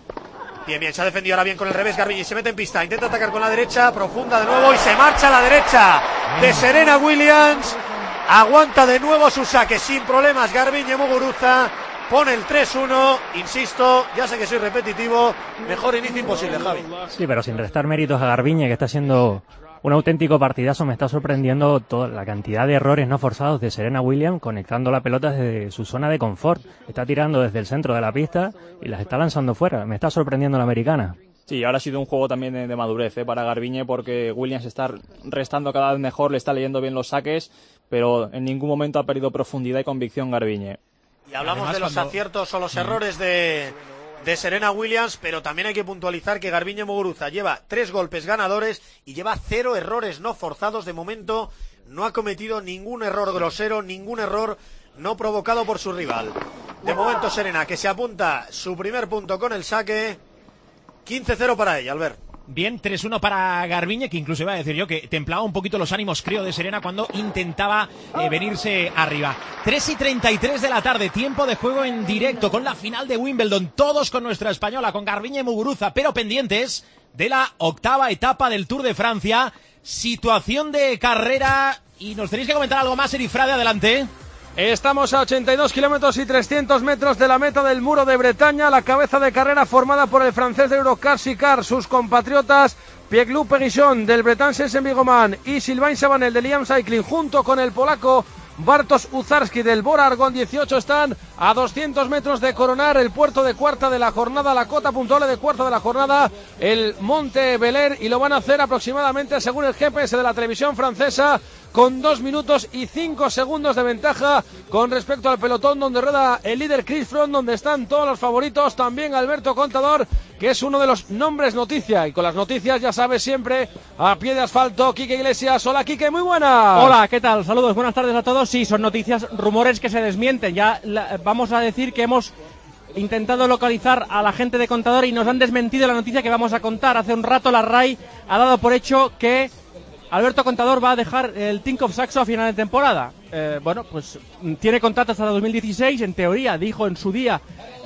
Bien, bien, se ha defendido ahora bien con el revés Garbiñe, se mete en pista, intenta atacar con la derecha, profunda de nuevo y se marcha a la derecha de Serena Williams. Aguanta de nuevo su saque sin problemas Garbiñe Muguruza. Pone el tres uno, insisto, ya sé que soy repetitivo, mejor inicio imposible, Javi. Sí, pero sin restar méritos a Garbiñe, que está siendo un auténtico partidazo. Me está sorprendiendo toda la cantidad de errores no forzados de Serena Williams conectando la pelota desde su zona de confort. Está tirando desde el centro de la pista y las está lanzando fuera. Me está sorprendiendo la americana. Sí, ahora ha sido un juego también de, de madurez ¿eh? para Garbiñe, porque Williams está restando cada vez mejor, le está leyendo bien los saques, pero en ningún momento ha perdido profundidad y convicción Garbiñe. Y hablamos Además, de los cuando... aciertos o los errores de, de Serena Williams, pero también hay que puntualizar que Garbiñe Muguruza lleva tres golpes ganadores y lleva cero errores no forzados. De momento no ha cometido ningún error grosero, ningún error no provocado por su rival. De momento Serena, que se apunta su primer punto con el saque. quince cero para ella, Albert. Bien, tres uno para Garbiñe, que incluso iba a decir yo que templaba un poquito los ánimos, creo, de Serena cuando intentaba eh, venirse arriba. tres y treinta y tres de la tarde, tiempo de juego en directo con la final de Wimbledon, todos con nuestra española, con Garbiñe Muguruza, pero pendientes de la octava etapa del Tour de Francia. Situación de carrera, y nos tenéis que comentar algo más, Erifrade, adelante. Estamos a ochenta y dos kilómetros y trescientos metros de la meta del Muro de Bretaña, la cabeza de carrera formada por el francés de Eurocar Sicard, sus compatriotas Pierre-Loup Péguichon del Bretan Sensen-Bigoman y Sylvain Chabanel de Liam Cycling, junto con el polaco Bartosz Uzarski del Bora Argon dieciocho, están a doscientos metros de coronar el puerto de cuarta de la jornada, la cota puntual de cuarta de la jornada, el Monte Beler, y lo van a hacer aproximadamente, según el G P S de la televisión francesa, con dos minutos y cinco segundos de ventaja con respecto al pelotón donde rueda el líder Chris Froome, donde están todos los favoritos, también Alberto Contador, que es uno de los nombres noticia, y con las noticias ya sabes siempre a pie de asfalto, Quique Iglesias. Hola Quique, muy buenas. Hola, ¿qué tal? Saludos, buenas tardes a todos. Sí, son noticias, rumores que se desmienten. Ya la, vamos a decir que hemos intentado localizar a la gente de Contador y nos han desmentido la noticia que vamos a contar. Hace un rato la R A I ha dado por hecho que Alberto Contador va a dejar el Tinkoff Saxo a final de temporada. Eh, bueno, pues tiene contrato hasta dos mil dieciséis, en teoría, dijo en su día,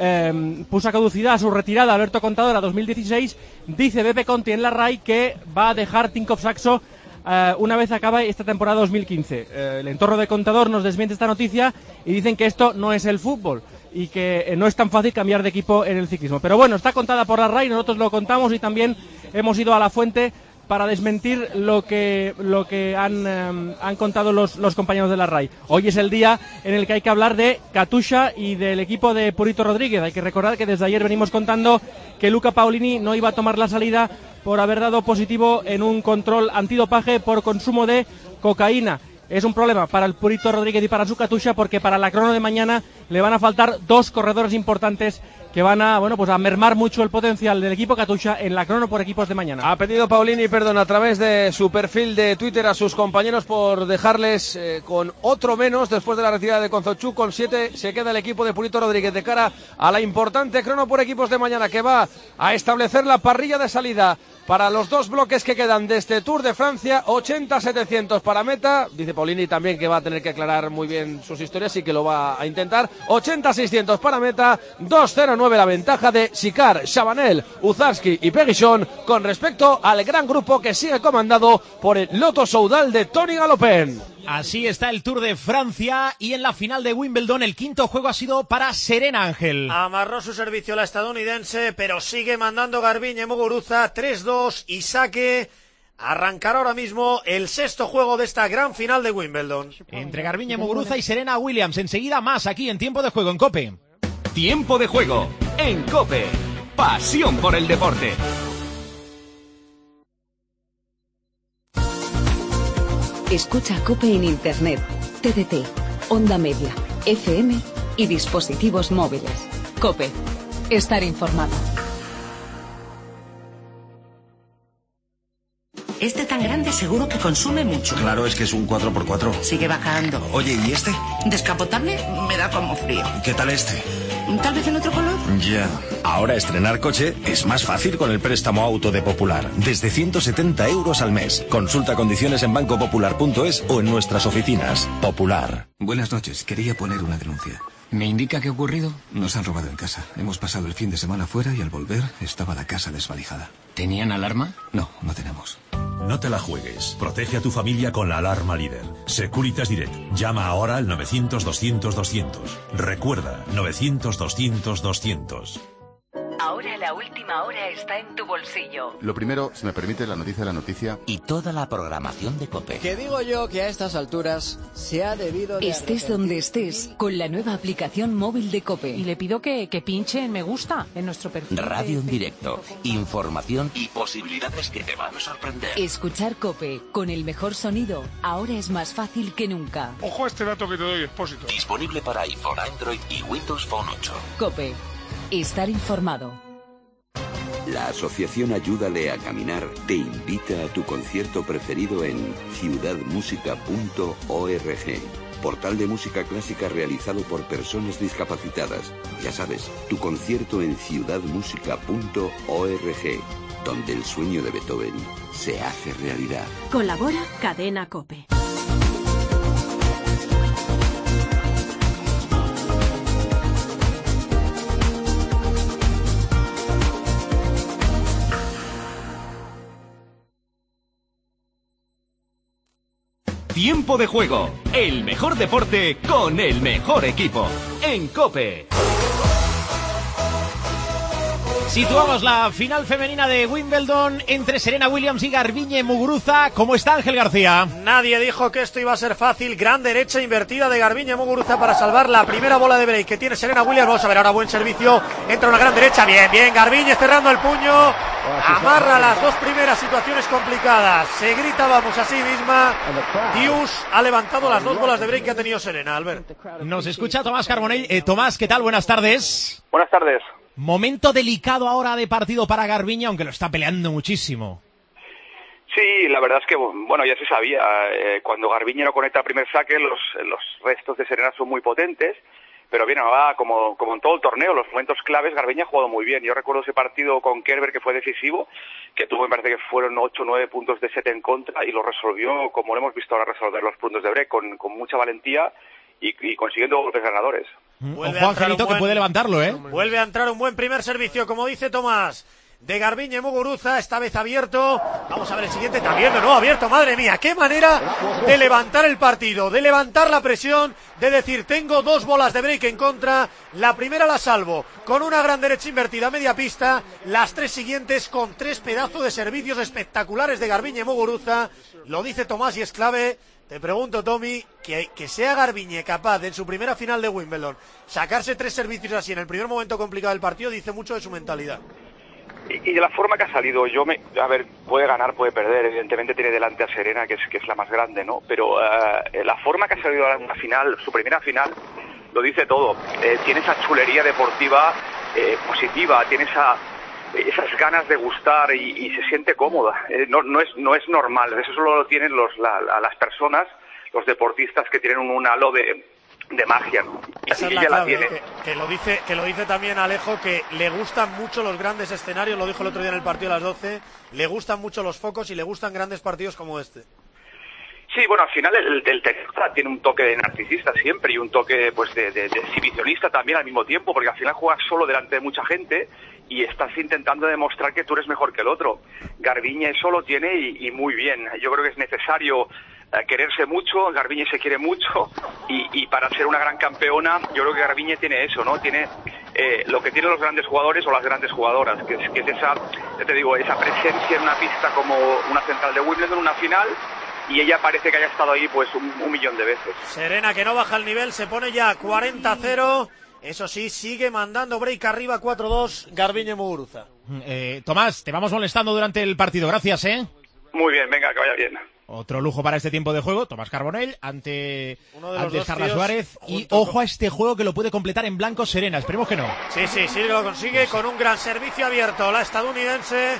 eh, puso a caducidad su retirada Alberto Contador a dos mil dieciséis. Dice Beppe Conti en la R A I que va a dejar Tinkoff Saxo eh, una vez acabe esta temporada dos mil quince. Eh, el entorno de Contador nos desmiente esta noticia y dicen que esto no es el fútbol y que eh, no es tan fácil cambiar de equipo en el ciclismo. Pero bueno, está contada por la R A I, nosotros lo contamos y también hemos ido a la fuente para desmentir lo que lo que han, eh, han contado los, los compañeros de la R A I. Hoy es el día en el que hay que hablar de Katusha y del equipo de Purito Rodríguez. Hay que recordar que desde ayer venimos contando que Luca Paolini no iba a tomar la salida por haber dado positivo en un control antidopaje por consumo de cocaína. es un problema para el Purito Rodríguez y para su Katusha, porque para la crono de mañana le van a faltar dos corredores importantes que van a, bueno, pues a mermar mucho el potencial del equipo Katusha en la crono por equipos de mañana. Ha pedido Paulini perdón a través de su perfil de Twitter a sus compañeros por dejarles eh, con otro menos después de la retirada de Conzochú. Con siete se queda el equipo de Purito Rodríguez de cara a la importante crono por equipos de mañana, que va a establecer la parrilla de salida para los dos bloques que quedan de este Tour de Francia. Ochenta setecientos para meta. Dice Paulini también que va a tener que aclarar muy bien sus historias y que lo va a intentar. Ochenta seiscientos para meta. dos cero nueve la ventaja de Sicard, Chabanel, Uzarski y Peguichon con respecto al gran grupo que sigue comandado por el Lotto Soudal de Tony Galopin. Así está el Tour de Francia, y en la final de Wimbledon el quinto juego ha sido para Serena, Ángel. Amarró su servicio la estadounidense, pero sigue mandando Garbiñe Muguruza. tres dos y saque. Arrancará ahora mismo el sexto juego de esta gran final de Wimbledon. Entre Garbiñe Muguruza y Serena Williams. Enseguida más aquí en Tiempo de Juego en COPE. Tiempo de Juego en COPE. Pasión por el deporte. Escucha COPE en Internet, T D T, Onda Media, F M y dispositivos móviles. COPE. Estar informado. Este tan grande seguro que consume mucho. Claro, es que es un cuatro por cuatro. Sigue bajando. Oye, ¿y este? Descapotable me da como frío. ¿Qué tal este? Tal vez en otro color. Ya. Ahora estrenar coche es más fácil con el préstamo auto de Popular. Desde ciento setenta euros al mes. Consulta condiciones en banco popular punto es o en nuestras oficinas. Popular. Buenas noches. Quería poner una denuncia. ¿Me indica qué ha ocurrido? Nos han robado en casa. Hemos pasado el fin de semana fuera y al volver estaba la casa desvalijada. ¿Tenían alarma? No, no tenemos. No te la juegues. Protege a tu familia con la alarma líder. Securitas Direct. Llama ahora al novecientos doscientos doscientos. Recuerda, novecientos doscientos doscientos. Ahora la última hora está en tu bolsillo. Lo primero, si me permite, la noticia de la noticia. Y toda la programación de COPE. Que digo yo que a estas alturas se ha debido... De estés arrepentir. Donde estés, con la nueva aplicación móvil de COPE. Y le pido que, que pinche en me gusta en nuestro perfil. Radio en directo, información y posibilidades que te van a sorprender. Escuchar COPE con el mejor sonido ahora es más fácil que nunca. Ojo a este dato que te doy, Expósito. Disponible para iPhone, Android y Windows Phone ocho. COPE. Estar informado. La Asociación Ayúdale a Caminar te invita a tu concierto preferido en ciudad música punto org, portal de música clásica realizado por personas discapacitadas. Ya sabes, tu concierto en ciudad música punto org, donde el sueño de Beethoven se hace realidad. Colabora Cadena COPE. Tiempo de Juego, el mejor deporte con el mejor equipo, en COPE. Situamos la final femenina de Wimbledon entre Serena Williams y Garbiñe Muguruza. ¿Cómo está Ángel García? Nadie dijo que esto iba a ser fácil. Gran derecha invertida de Garbiñe Muguruza para salvar la primera bola de break que tiene Serena Williams. Vamos a ver ahora, buen servicio. Entra una gran derecha. Bien, bien. Garbiñe cerrando el puño. Amarra las dos primeras situaciones complicadas. Se grita, vamos, a sí misma. Dius ha levantado las dos bolas de break que ha tenido Serena, Albert. Nos escucha Tomás Carbonell. Eh, Tomás, ¿qué tal? Buenas tardes. Buenas tardes. Momento delicado ahora de partido para Garbiñe, aunque lo está peleando muchísimo. Sí, la verdad es que, bueno, ya se sabía. Eh, cuando Garbiñe no conecta el primer saque, los, los restos de Serena son muy potentes. Pero bien, va como, como en todo el torneo, los momentos claves, Garbiñe ha jugado muy bien. Yo recuerdo ese partido con Kerber que fue decisivo, que tuvo, me parece que fueron ocho o nueve puntos de set en contra y lo resolvió, como lo hemos visto ahora resolver los puntos de break, con, con mucha valentía y, y consiguiendo golpes ganadores. Vuelve Ojo, Angelito, buen, que puede levantarlo, ¿eh? Vuelve a entrar un buen primer servicio, como dice Tomás, de Garbiñe Muguruza, esta vez abierto. Vamos a ver el siguiente, también de nuevo abierto. Madre mía, qué manera de levantar el partido, de levantar la presión, de decir, tengo dos bolas de break en contra. La primera la salvo con una gran derecha invertida a media pista. Las tres siguientes con tres pedazos de servicios espectaculares de Garbiñe Muguruza. Lo dice Tomás y es clave. Te pregunto, Tommy, que, que sea Garbiñe capaz de en su primera final de Wimbledon sacarse tres servicios así en el primer momento complicado del partido, dice mucho de su mentalidad. Y, y de la forma que ha salido, yo me, a ver, puede ganar, puede perder, evidentemente tiene delante a Serena, que es, que es la más grande, ¿no? Pero uh, la forma que ha salido a la final, su primera final, lo dice todo. Eh, tiene esa chulería deportiva eh, positiva, tiene esa, esas ganas de gustar y, y se siente cómoda. Eh, no, no, es, no es normal, eso solo lo tienen los, la, la, las personas, los deportistas que tienen un, un halo de... de magia, ¿no? Y, Esa es y la ella clave, la tiene. que, que lo dice, que lo dice también Alejo, que le gustan mucho los grandes escenarios, lo dijo el otro día en el partido a las doce, le gustan mucho los focos y le gustan grandes partidos como este. Sí, bueno, al final el, el tenista tiene un toque de narcisista siempre y un toque pues de, de, de exhibicionista también al mismo tiempo, porque al final juegas solo delante de mucha gente y estás intentando demostrar que tú eres mejor que el otro. Garbiñe eso lo tiene y, y muy bien. Yo creo que es necesario eh, quererse mucho, Garbiñe se quiere mucho y, y para ser una gran campeona yo creo que Garbiñe tiene eso, ¿no? Tiene eh, lo que tienen los grandes jugadores o las grandes jugadoras, que es, que es esa, ya te digo, esa presencia en una pista como una central de Wimbledon, una final, y ella parece que haya estado ahí pues un, un millón de veces. Serena, que no baja el nivel, se pone ya cuarenta a cero. Eso sí, sigue mandando break arriba cuatro dos Garbiñe Muguruza. Eh, Tomás, te vamos molestando durante el partido, gracias, ¿eh? Muy bien, venga, que vaya bien. Otro lujo para este tiempo de juego, Tomás Carbonell ante, ante Carla tíos, Suárez. Y ojo a este juego que lo puede completar en blanco Serena, esperemos que no. Sí, sí, sí, lo consigue con un gran servicio abierto. La estadounidense,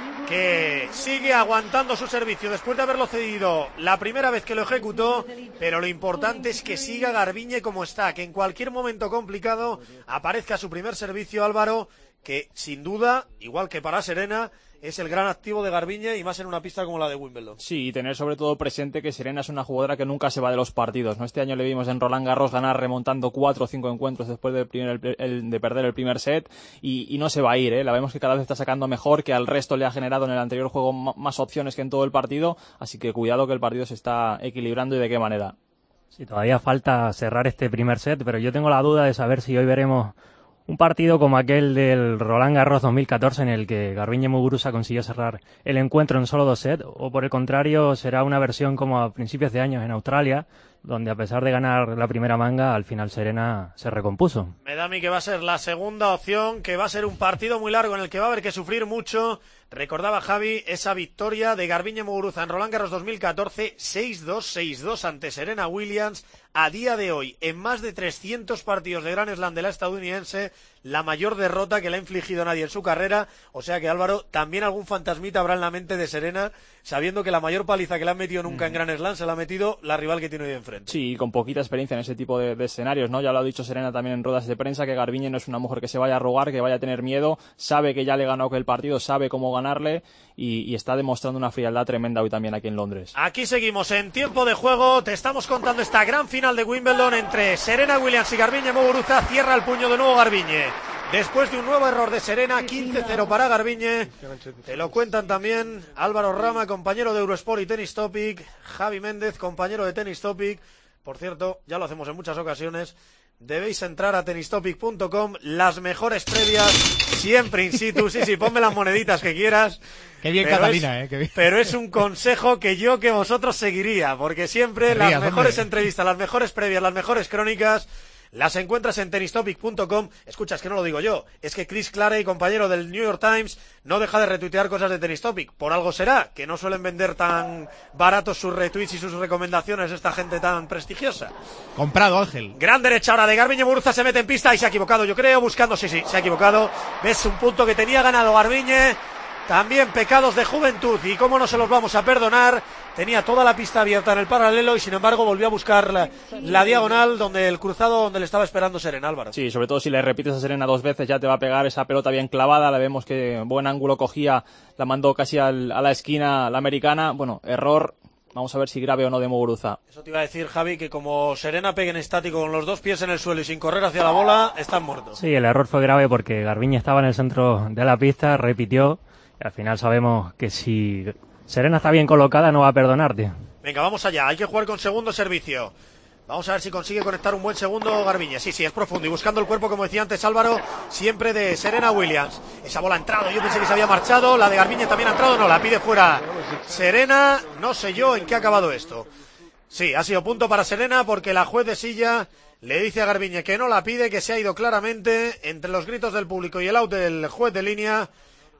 que sigue aguantando su servicio después de haberlo cedido la primera vez que lo ejecutó, pero lo importante es que siga Garbiñe como está, que en cualquier momento complicado aparezca su primer servicio, Álvaro, que sin duda, igual que para Serena, es el gran activo de Garbiñe y más en una pista como la de Wimbledon. Sí, y tener sobre todo presente que Serena es una jugadora que nunca se va de los partidos, ¿no? Este año le vimos en Roland Garros ganar remontando cuatro o cinco encuentros después de, primer, el, el, de perder el primer set y, y no se va a ir, ¿eh? La vemos que cada vez está sacando mejor, que al resto le ha generado en el anterior juego más opciones que en todo el partido, así que cuidado que el partido se está equilibrando y de qué manera. Sí, todavía falta cerrar este primer set, pero yo tengo la duda de saber si hoy veremos un partido como aquel del Roland Garros dos mil catorce en el que Garbiñe Muguruza consiguió cerrar el encuentro en solo dos sets, o por el contrario será una versión como a principios de años en Australia, donde a pesar de ganar la primera manga, al final Serena se recompuso. Me da a mí que va a ser la segunda opción, que va a ser un partido muy largo en el que va a haber que sufrir mucho. Recordaba Javi esa victoria de Garbiñe Muguruza en Roland Garros dos mil catorce, seis dos, seis dos ante Serena Williams. A día de hoy, en más de trescientos partidos de Grand Slam de la estadounidense, la mayor derrota que le ha infligido nadie en su carrera. O sea que, Álvaro, también algún fantasmita habrá en la mente de Serena, sabiendo que la mayor paliza que le han metido nunca en Grand Slam se la ha metido la rival que tiene hoy enfrente. Sí, con poquita experiencia en ese tipo de, de escenarios, ¿no? Ya lo ha dicho Serena también en ruedas de prensa, que Garbiñe no es una mujer que se vaya a rogar, que vaya a tener miedo, sabe que ya le ganó aquel partido, sabe cómo ganarle y, y está demostrando una frialdad tremenda hoy también aquí en Londres. Aquí seguimos en tiempo de juego, te estamos contando esta gran final de Wimbledon entre Serena Williams y Garbiñe Muguruza. Cierra el puño de nuevo Garbiñe. Después de un nuevo error de Serena, quince cero para Garbiñe. Te lo cuentan también Álvaro Rama, compañero de Eurosport y Tennis Topic, Javi Méndez, compañero de Tennis Topic. Por cierto, ya lo hacemos en muchas ocasiones, debéis entrar a tenis topic punto com, las mejores previas, siempre in situ. Sí, sí, ponme las moneditas que quieras. Qué bien, pero Catalina, es, eh. Qué bien. Pero es un consejo que yo que vosotros seguiría, porque siempre Rías, las mejores hombre. entrevistas, las mejores previas, las mejores crónicas las encuentras en tenis topic punto com. Escucha, es que no lo digo yo, es que Chris Clarey, compañero del New York Times, no deja de retuitear cosas de Tennis Topic. Por algo será, que no suelen vender tan baratos sus retweets y sus recomendaciones esta gente tan prestigiosa. Comprado, Ángel. Gran derecha ahora de Garbiñe Muguruza, se mete en pista y se ha equivocado, yo creo, buscando, sí, sí, se ha equivocado. Ves un punto que tenía ganado Garbiñe. También pecados de juventud, y cómo no se los vamos a perdonar. Tenía toda la pista abierta en el paralelo y sin embargo volvió a buscar la, la diagonal donde el cruzado donde le estaba esperando Serena, Álvaro. Sí, sobre todo si le repites a Serena dos veces ya te va a pegar esa pelota bien clavada. La vemos que buen ángulo cogía, la mandó casi al, a la esquina la americana. Bueno, error. Vamos a ver si grave o no de Muguruza. Eso te iba a decir, Javi, que como Serena pegue en estático con los dos pies en el suelo y sin correr hacia la bola, están muertos. Sí, el error fue grave porque Garbiñe estaba en el centro de la pista, repitió. Y al final sabemos que si Serena está bien colocada no va a perdonarte. Venga, vamos allá, hay que jugar con segundo servicio. Vamos a ver si consigue conectar un buen segundo Garbiñe. Sí, sí, es profundo y buscando el cuerpo, como decía antes Álvaro, siempre de Serena Williams. Esa bola ha entrado, yo pensé que se había marchado. La de Garbiñe también ha entrado, no, la pide fuera Serena. No sé yo en qué ha acabado esto. Sí, ha sido punto para Serena porque la juez de silla le dice a Garbiñe que no la pide, que se ha ido claramente entre los gritos del público y el out del juez de línea.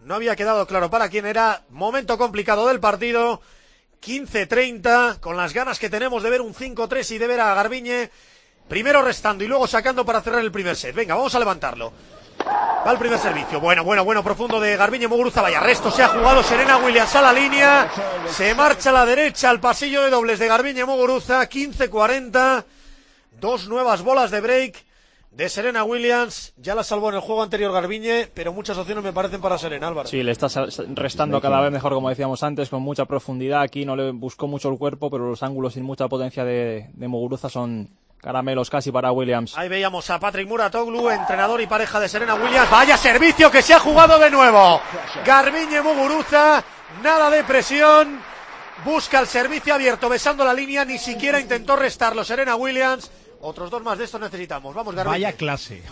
no había quedado claro para quién era. Momento complicado del partido, quince treinta, con las ganas que tenemos de ver un cinco tres y de ver a Garbiñe primero restando y luego sacando para cerrar el primer set. Venga, vamos a levantarlo. Va el primer servicio, bueno, bueno, bueno, profundo de Garbiñe Muguruza, vaya resto, se ha jugado Serena Williams a la línea, se marcha a la derecha al pasillo de dobles de Garbiñe Muguruza, quince cuarenta, dos nuevas bolas de break de Serena Williams, ya la salvó en el juego anterior Garbiñe, pero muchas opciones me parecen para Serena, Álvaro. Sí, le está restando cada vez mejor, como decíamos antes, con mucha profundidad, aquí no le buscó mucho el cuerpo, pero los ángulos sin mucha potencia de, de Muguruza son caramelos casi para Williams. Ahí veíamos a Patrick Muratoglu, entrenador y pareja de Serena Williams. Vaya servicio que se ha jugado de nuevo. Garbiñe Muguruza, nada de presión. Busca el servicio abierto, besando la línea. Ni siquiera intentó restarlo Serena Williams. Otros dos más de estos necesitamos. Vamos, Garbiñe. Vaya clase.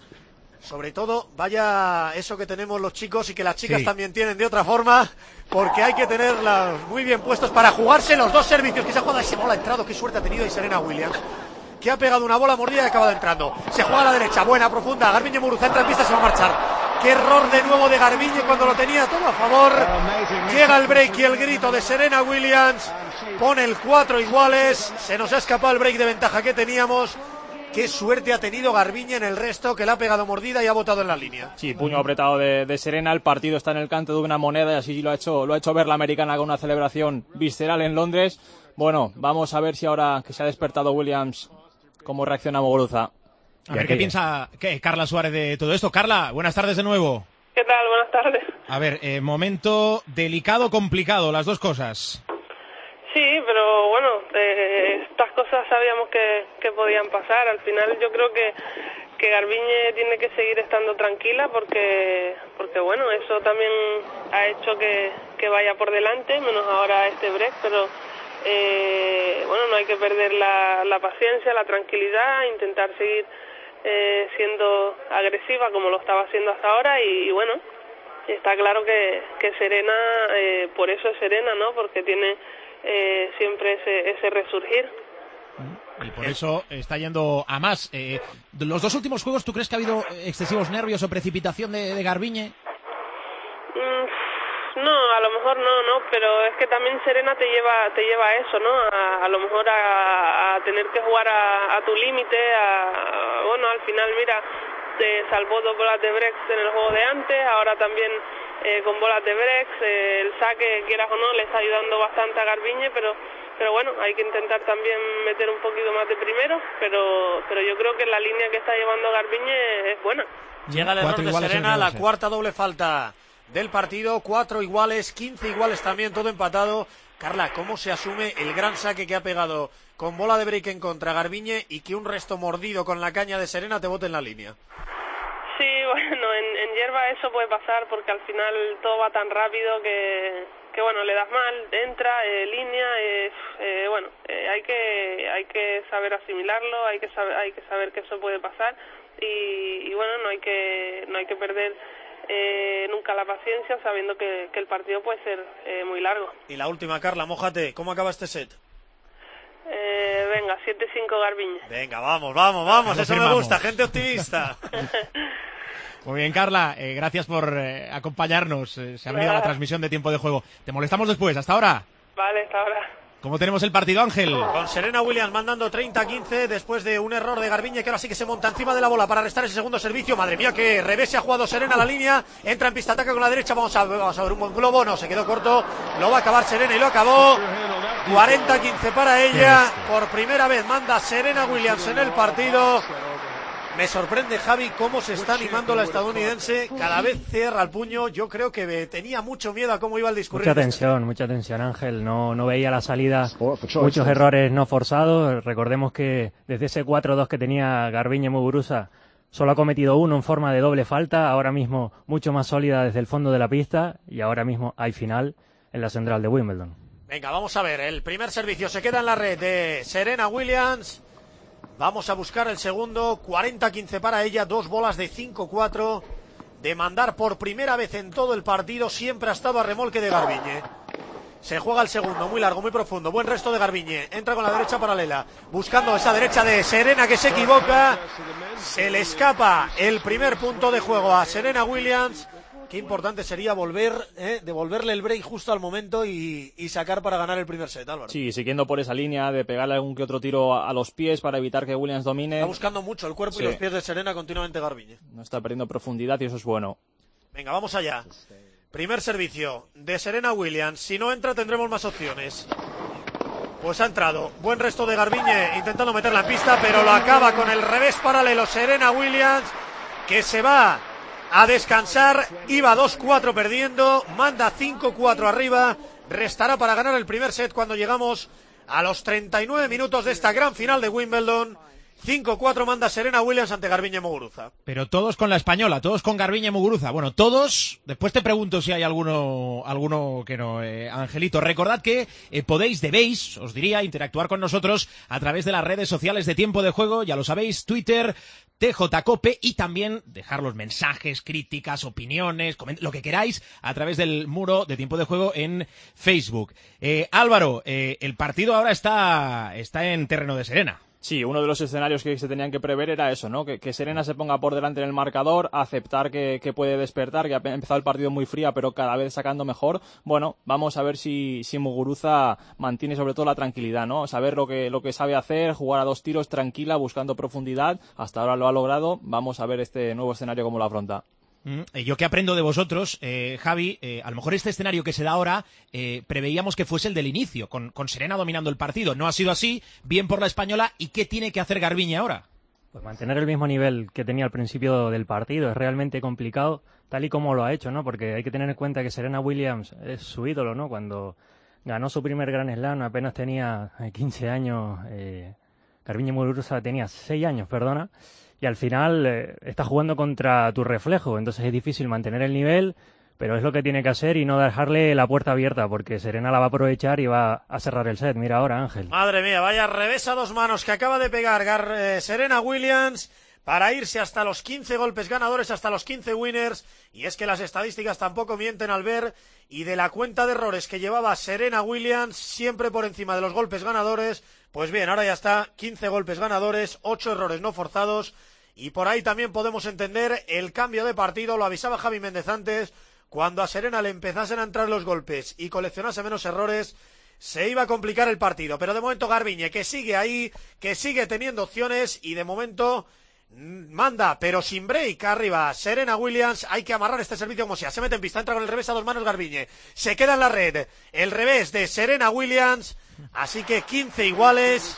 Sobre todo, vaya eso que tenemos los chicos y que las chicas sí. también tienen de otra forma, porque hay que tenerlas muy bien puestos para jugarse los dos servicios que se ha jugado. Ese bola ha entrado, qué suerte ha tenido ahí Serena Williams, que ha pegado una bola mordida y ha acabado entrando. Se juega a la derecha, buena, profunda. Garbiñe Muguruza entra en pista, se va a marchar. Qué error de nuevo de Garbiñe cuando lo tenía todo a favor. Llega el break y el grito de Serena Williams. Pone el cuatro iguales. Se nos ha escapado el break de ventaja que teníamos. Qué suerte ha tenido Garbiñe en el resto, que le ha pegado mordida y ha botado en la línea. Sí, puño apretado de, de Serena. El partido está en el canto de una moneda y así lo ha hecho, lo ha hecho ver la americana con una celebración visceral en Londres. Bueno, vamos a ver si ahora que se ha despertado Williams, cómo reacciona Muguruza. A ver qué piensa ¿qué, Carla Suárez de todo esto. Carla, buenas tardes de nuevo. ¿Qué tal? Buenas tardes. A ver, eh, momento delicado, complicado, las dos cosas. Sí, pero bueno, eh, estas cosas sabíamos que, que podían pasar. Al final yo creo que, que Garbiñe tiene que seguir estando tranquila porque, porque bueno, eso también ha hecho que, que vaya por delante, menos ahora este break, pero eh, bueno, no hay que perder la, la paciencia, la tranquilidad, intentar seguir eh, siendo agresiva como lo estaba haciendo hasta ahora y, y bueno, está claro que, que Serena, eh, por eso es Serena, ¿no? Porque tiene Eh, siempre ese, ese resurgir. Y por eso está yendo a más. Eh, ¿Los dos últimos juegos tú crees que ha habido excesivos nervios o precipitación de, de Garbiñe? Mm, no, a lo mejor no, no, pero es que también Serena te lleva te lleva a eso, ¿no? A, a lo mejor a, a tener que jugar a, a tu límite, a, a, bueno, al final, mira, te salvó dos bolas de breaks en el juego de antes, ahora también Eh, con bolas de breaks, eh, el saque, quieras o no, le está ayudando bastante a Garbiñe, pero pero bueno, hay que intentar también meter un poquito más de primero, pero pero yo creo que la línea que está llevando Garbiñe es buena. Llega el error de Serena, la cuarta doble falta del partido, cuatro iguales, quince iguales también, todo empatado. Carla, ¿cómo se asume el gran saque que ha pegado con bola de break en contra Garbiñe y que un resto mordido con la caña de Serena te bote en la línea? Sí, bueno, en, en hierba eso puede pasar porque al final todo va tan rápido que, que bueno, le das mal, entra, eh, línea, eh, eh, bueno, eh, hay que hay que saber asimilarlo, hay que saber hay que saber que eso puede pasar y, y bueno, no hay que no hay que perder eh, nunca la paciencia sabiendo que, que el partido puede ser eh, muy largo. Y la última, Carla, mójate, ¿cómo acaba este set? Eh, venga, siete cinco Garbiñe. Venga, vamos, vamos, vamos, eso me gusta, gente optimista. Muy bien, Carla, eh, gracias por eh, acompañarnos. Eh, se ha venido la transmisión de Tiempo de Juego. Te molestamos después, hasta ahora. Vale, hasta ahora. ¿Cómo tenemos el partido, Ángel? Con Serena Williams mandando treinta a quince después de un error de Garbiñe que ahora sí que se monta encima de la bola para restar ese segundo servicio. Madre mía, que revés se ha jugado Serena a la línea. Entra en pista, ataca con la derecha. Vamos a, vamos a ver un buen globo. No, se quedó corto. Lo va a acabar Serena y lo acabó. cuarenta a quince para ella. Por primera vez manda Serena Williams en el partido. Me sorprende, Javi, cómo se está animando la estadounidense. Cada vez cierra el puño. Yo creo que tenía mucho miedo a cómo iba el discurrir. Mucha tensión, mucha tensión, Ángel. No, no veía la salida. Muchos errores no forzados. Recordemos que desde ese cuatro dos que tenía Garbiñe Muguruza, solo ha cometido uno en forma de doble falta. Ahora mismo mucho más sólida desde el fondo de la pista. Y ahora mismo hay final en la central de Wimbledon. Venga, vamos a ver. El primer servicio se queda en la red de Serena Williams. Vamos a buscar el segundo, cuarenta a quince para ella, dos bolas de cinco cuatro, de mandar por primera vez en todo el partido, siempre ha estado a remolque de Garbiñe. Se juega el segundo, muy largo, muy profundo, buen resto de Garbiñe, entra con la derecha paralela, buscando esa derecha de Serena que se equivoca, se le escapa el primer punto de juego a Serena Williams, qué importante sería volver, eh, devolverle el break justo al momento y, y sacar para ganar el primer set, Álvaro. Sí, siguiendo por esa línea de pegarle algún que otro tiro a, a los pies para evitar que Williams domine. Está buscando mucho el cuerpo sí. y los pies de Serena continuamente Garbiñe. No está perdiendo profundidad y eso es bueno. Venga, vamos allá. Primer servicio de Serena Williams. Si no entra tendremos más opciones. Pues ha entrado. Buen resto de Garbiñe intentando meterla en pista, pero lo acaba con el revés paralelo Serena Williams, que se va a descansar. Iba dos cuatro perdiendo, manda cinco cuatro arriba. Restará para ganar el primer set cuando llegamos a los treinta y nueve minutos de esta gran final de Wimbledon. cinco cuatro manda Serena Williams ante Garbiñe Muguruza. Pero todos con la española, todos con Garbiñe Muguruza. Bueno, todos. Después te pregunto si hay alguno alguno que no. Eh, Angelito, recordad que eh, podéis, debéis, os diría, interactuar con nosotros a través de las redes sociales de Tiempo de Juego. Ya lo sabéis, Twitter, T J Cope, y también dejar los mensajes, críticas, opiniones, lo que queráis a través del muro de Tiempo de Juego en Facebook. Eh, Álvaro, eh, el partido ahora está, está en terreno de Serena. Sí, uno de los escenarios que se tenían que prever era eso, ¿no? Que, que Serena se ponga por delante en el marcador, aceptar que, que puede despertar, que ha empezado el partido muy fría, pero cada vez sacando mejor. Bueno, vamos a ver si, si Muguruza mantiene sobre todo la tranquilidad, ¿no? Saber lo que, lo que sabe hacer, jugar a dos tiros tranquila, buscando profundidad. Hasta ahora lo ha logrado. Vamos a ver este nuevo escenario cómo lo afronta. Yo que aprendo de vosotros, eh, Javi, eh, a lo mejor este escenario que se da ahora eh, preveíamos que fuese el del inicio, con, con Serena dominando el partido. No ha sido así, bien por la española. ¿Y qué tiene que hacer Garbiñe ahora? Pues mantener el mismo nivel que tenía al principio del partido. Es realmente complicado, tal y como lo ha hecho, ¿no? Porque hay que tener en cuenta que Serena Williams es su ídolo, ¿no? Cuando ganó su primer Grand Slam apenas tenía quince años, eh, Garbiñe Muguruza tenía seis años, perdona. Y al final eh, está jugando contra tu reflejo, entonces es difícil mantener el nivel, pero es lo que tiene que hacer y no dejarle la puerta abierta, porque Serena la va a aprovechar y va a cerrar el set. Mira ahora, Ángel. Madre mía, vaya revés a dos manos que acaba de pegar Gar eh, Serena Williams para irse hasta los quince golpes ganadores, hasta los quince winners. Y es que las estadísticas tampoco mienten al ver, y de la cuenta de errores que llevaba Serena Williams, siempre por encima de los golpes ganadores, pues bien, ahora ya está, quince golpes ganadores, ocho errores no forzados. Y por ahí también podemos entender el cambio de partido, lo avisaba Javi Méndez antes, cuando a Serena le empezasen a entrar los golpes y coleccionase menos errores, se iba a complicar el partido. Pero de momento Garbiñe, que sigue ahí, que sigue teniendo opciones y de momento manda, pero sin break arriba Serena Williams. Hay que amarrar este servicio como sea, se mete en pista, entra con el revés a dos manos Garbiñe, se queda en la red el revés de Serena Williams, así que quince iguales,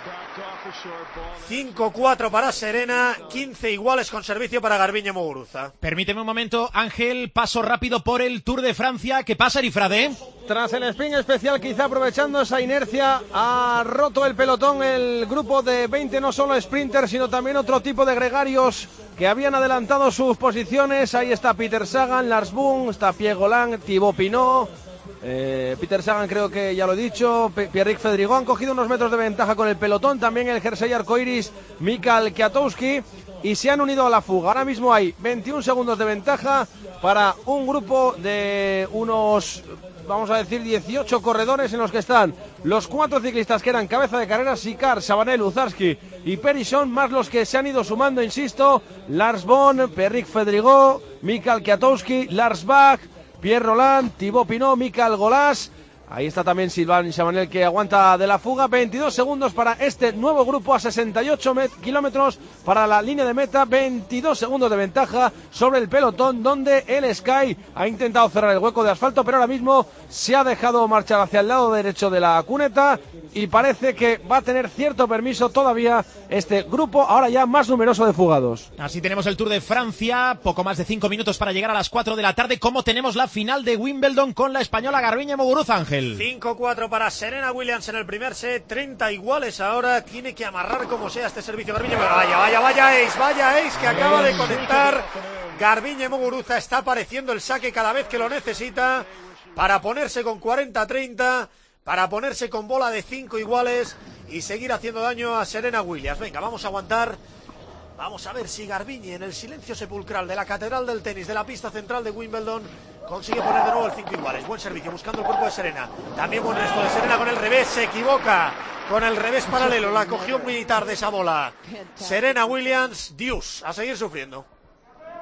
cinco cuatro para Serena, quince iguales con servicio para Garbiñe Muguruza. Permíteme un momento, Ángel, paso rápido por el Tour de Francia. ¿Qué pasa, Arifrade? Tras el sprint especial, quizá aprovechando esa inercia, ha roto el pelotón el grupo de veinte, no solo sprinters, sino también otro tipo de gregarios que habían adelantado sus posiciones. Ahí está Peter Sagan, Lars Boom, está Pierre Golan, Thibaut Pinot, eh, Peter Sagan creo que ya lo he dicho, P- Pierrick Fedrigo han cogido unos metros de ventaja con el pelotón, también el jersey arcoiris Michal Kwiatkowski, y se han unido a la fuga. Ahora mismo hay veintiún segundos de ventaja para un grupo de unos, vamos a decir, dieciocho corredores, en los que están los cuatro ciclistas que eran cabeza de carrera, Sicard, Sabanel, Uzarski y Perishon, más los que se han ido sumando, insisto, Lars Boom, Pierrick Fedrigo, Michal Kwiatkowski, Lars Bach, Pierre Roland, Thibaut Pinot, Michael Golas. Ahí está también Sylvain Chavanel, que aguanta de la fuga. veintidós segundos para este nuevo grupo a sesenta y ocho met- kilómetros para la línea de meta. veintidós segundos de ventaja sobre el pelotón, donde el Sky ha intentado cerrar el hueco de asfalto, pero ahora mismo se ha dejado marchar hacia el lado derecho de la cuneta y parece que va a tener cierto permiso todavía este grupo, ahora ya más numeroso de fugados. Así tenemos el Tour de Francia, poco más de cinco minutos para llegar a las cuatro de la tarde. ¿Cómo tenemos la final de Wimbledon con la española Garbiñe Muguruza, Ángel? cinco cuatro para Serena Williams en el primer set, treinta iguales ahora, tiene que amarrar como sea este servicio Garbiñe. Vaya, vaya, vaya ace, vaya ace que acaba de conectar Garbiñe Muguruza. Está apareciendo el saque cada vez que lo necesita para ponerse con cuarenta treinta, para ponerse con bola de cinco iguales y seguir haciendo daño a Serena Williams. Venga, vamos a aguantar. Vamos a ver si Garbiñe, en el silencio sepulcral de la catedral del tenis, de la pista central de Wimbledon, consigue poner de nuevo el cinco iguales. Buen servicio, buscando el cuerpo de Serena. También buen resto de Serena con el revés, se equivoca con el revés paralelo. La cogió muy tarde esa bola Serena Williams. Dios, a seguir sufriendo.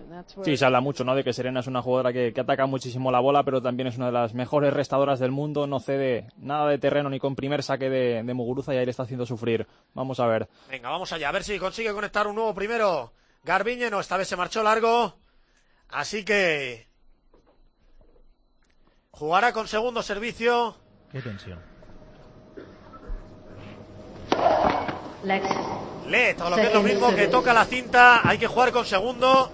Sí, se habla mucho, ¿no?, de que Serena es una jugadora que, que ataca muchísimo la bola, pero también es una de las mejores restadoras del mundo, no cede nada de terreno ni con primer saque de, de Muguruza y ahí le está haciendo sufrir. Vamos a ver. Venga, vamos allá, a ver si consigue conectar un nuevo primero. Garbiñe, no, esta vez se marchó largo, así que jugará con segundo servicio. Qué tensión. Lee, todo lo que es lo mismo que toca la cinta, hay que jugar con segundo.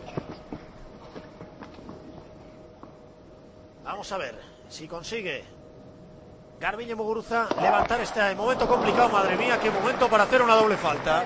Vamos a ver si consigue Garbiñe Muguruza levantar este momento complicado. Madre mía, qué momento para hacer una doble falta.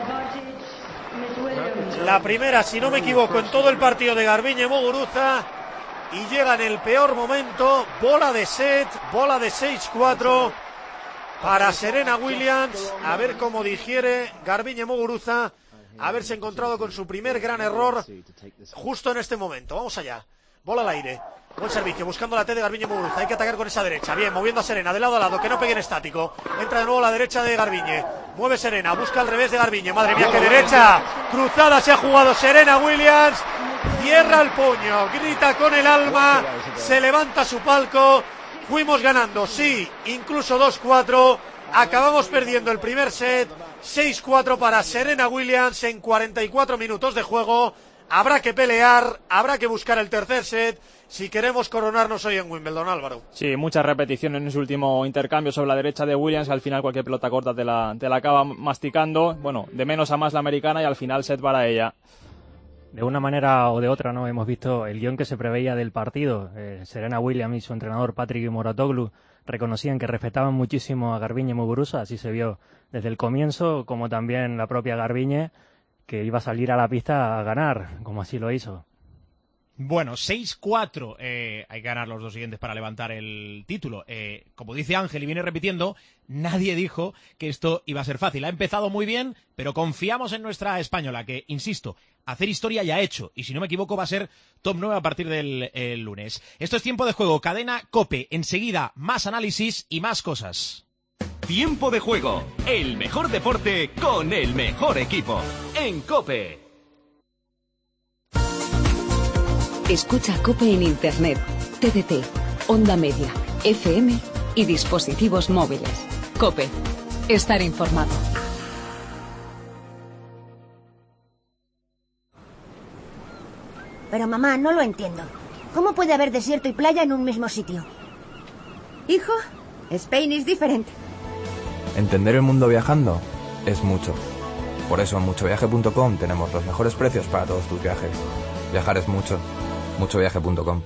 La primera, si no me equivoco, en todo el partido de Garbiñe Muguruza. Y llega en el peor momento. Bola de set, bola de seis cuatro para Serena Williams. A ver cómo digiere Garbiñe Muguruza. Haberse encontrado con su primer gran error justo en este momento. Vamos allá. Bola al aire. Buen servicio, buscando la T de Garbiñe Muguruza. Hay que atacar con esa derecha. Bien, moviendo a Serena de lado a lado, que no pegue en estático. Entra de nuevo a la derecha de Garbiñe. Mueve Serena, busca al revés de Garbiñe. Madre mía, qué derecha cruzada se ha jugado Serena Williams. Cierra el puño, grita con el alma. Se levanta su palco. Fuimos ganando, sí, incluso dos cuatro. Acabamos perdiendo el primer set. seis cuatro para Serena Williams en cuarenta y cuatro minutos de juego. Habrá que pelear, habrá que buscar el tercer set si queremos coronarnos hoy en Wimbledon, Álvaro. Sí, muchas repeticiones en ese último intercambio sobre la derecha de Williams. Al final cualquier pelota corta te la, te la acaba masticando. Bueno, de menos a más la americana y al final set para ella. De una manera o de otra, ¿no? Hemos visto el guión que se preveía del partido. Eh, Serena Williams y su entrenador Patrick Mouratoglou reconocían que respetaban muchísimo a Garbiñe Muguruza. Así se vio desde el comienzo, como también la propia Garbiñe, que iba a salir a la pista a ganar, como así lo hizo. Bueno, seis cuatro, eh, hay que ganar los dos siguientes para levantar el título. Eh, como dice Ángel y viene repitiendo, nadie dijo que esto iba a ser fácil. Ha empezado muy bien, pero confiamos en nuestra española, que, insisto, hacer historia ya ha hecho. Y si no me equivoco va a ser top nueve a partir del el lunes. Esto es Tiempo de Juego, cadena COPE. Enseguida, más análisis y más cosas. Tiempo de Juego, el mejor deporte con el mejor equipo. En COPE. Escucha COPE en Internet, T D T, Onda Media, F M y dispositivos móviles. COPE. Estar informado. Pero mamá, no lo entiendo. ¿Cómo puede haber desierto y playa en un mismo sitio? Hijo, Spain is different. Entender el mundo viajando es mucho. Por eso en mucho viaje punto com tenemos los mejores precios para todos tus viajes. Viajar es mucho. mucho viaje punto com.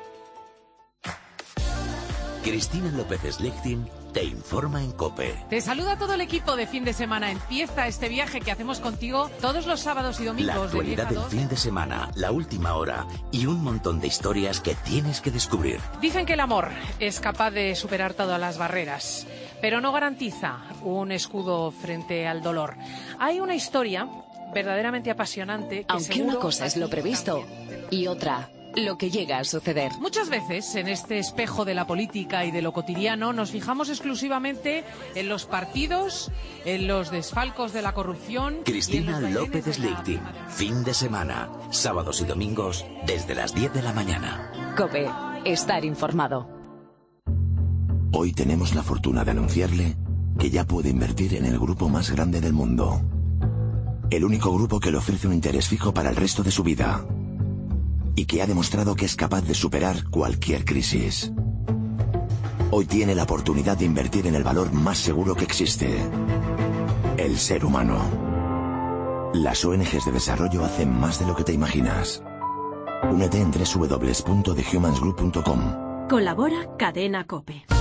Cristina López Slechting te informa en COPE. Te saluda todo el equipo de fin de semana. Empieza este viaje que hacemos contigo todos los sábados y domingos. La actualidad del fin de semana, la última hora y un montón de historias que tienes que descubrir. Dicen que el amor es capaz de superar todas las barreras, pero no garantiza un escudo frente al dolor. Hay una historia verdaderamente apasionante. Que Aunque una cosa es lo previsto y otra lo que llega a suceder. Muchas veces en este espejo de la política y de lo cotidiano nos fijamos exclusivamente en los partidos, en los desfalcos de la corrupción. Cristina López Slechting, fin de semana, sábados y domingos desde las diez de la mañana. COPE, estar informado. Hoy tenemos la fortuna de anunciarle que ya puede invertir en el grupo más grande del mundo. El único grupo que le ofrece un interés fijo para el resto de su vida. Y que ha demostrado que es capaz de superar cualquier crisis. Hoy tiene la oportunidad de invertir en el valor más seguro que existe. El ser humano. Las O N Ges de desarrollo hacen más de lo que te imaginas. Únete en doble u doble u doble u punto the humans group punto com. Colabora Cadena COPE.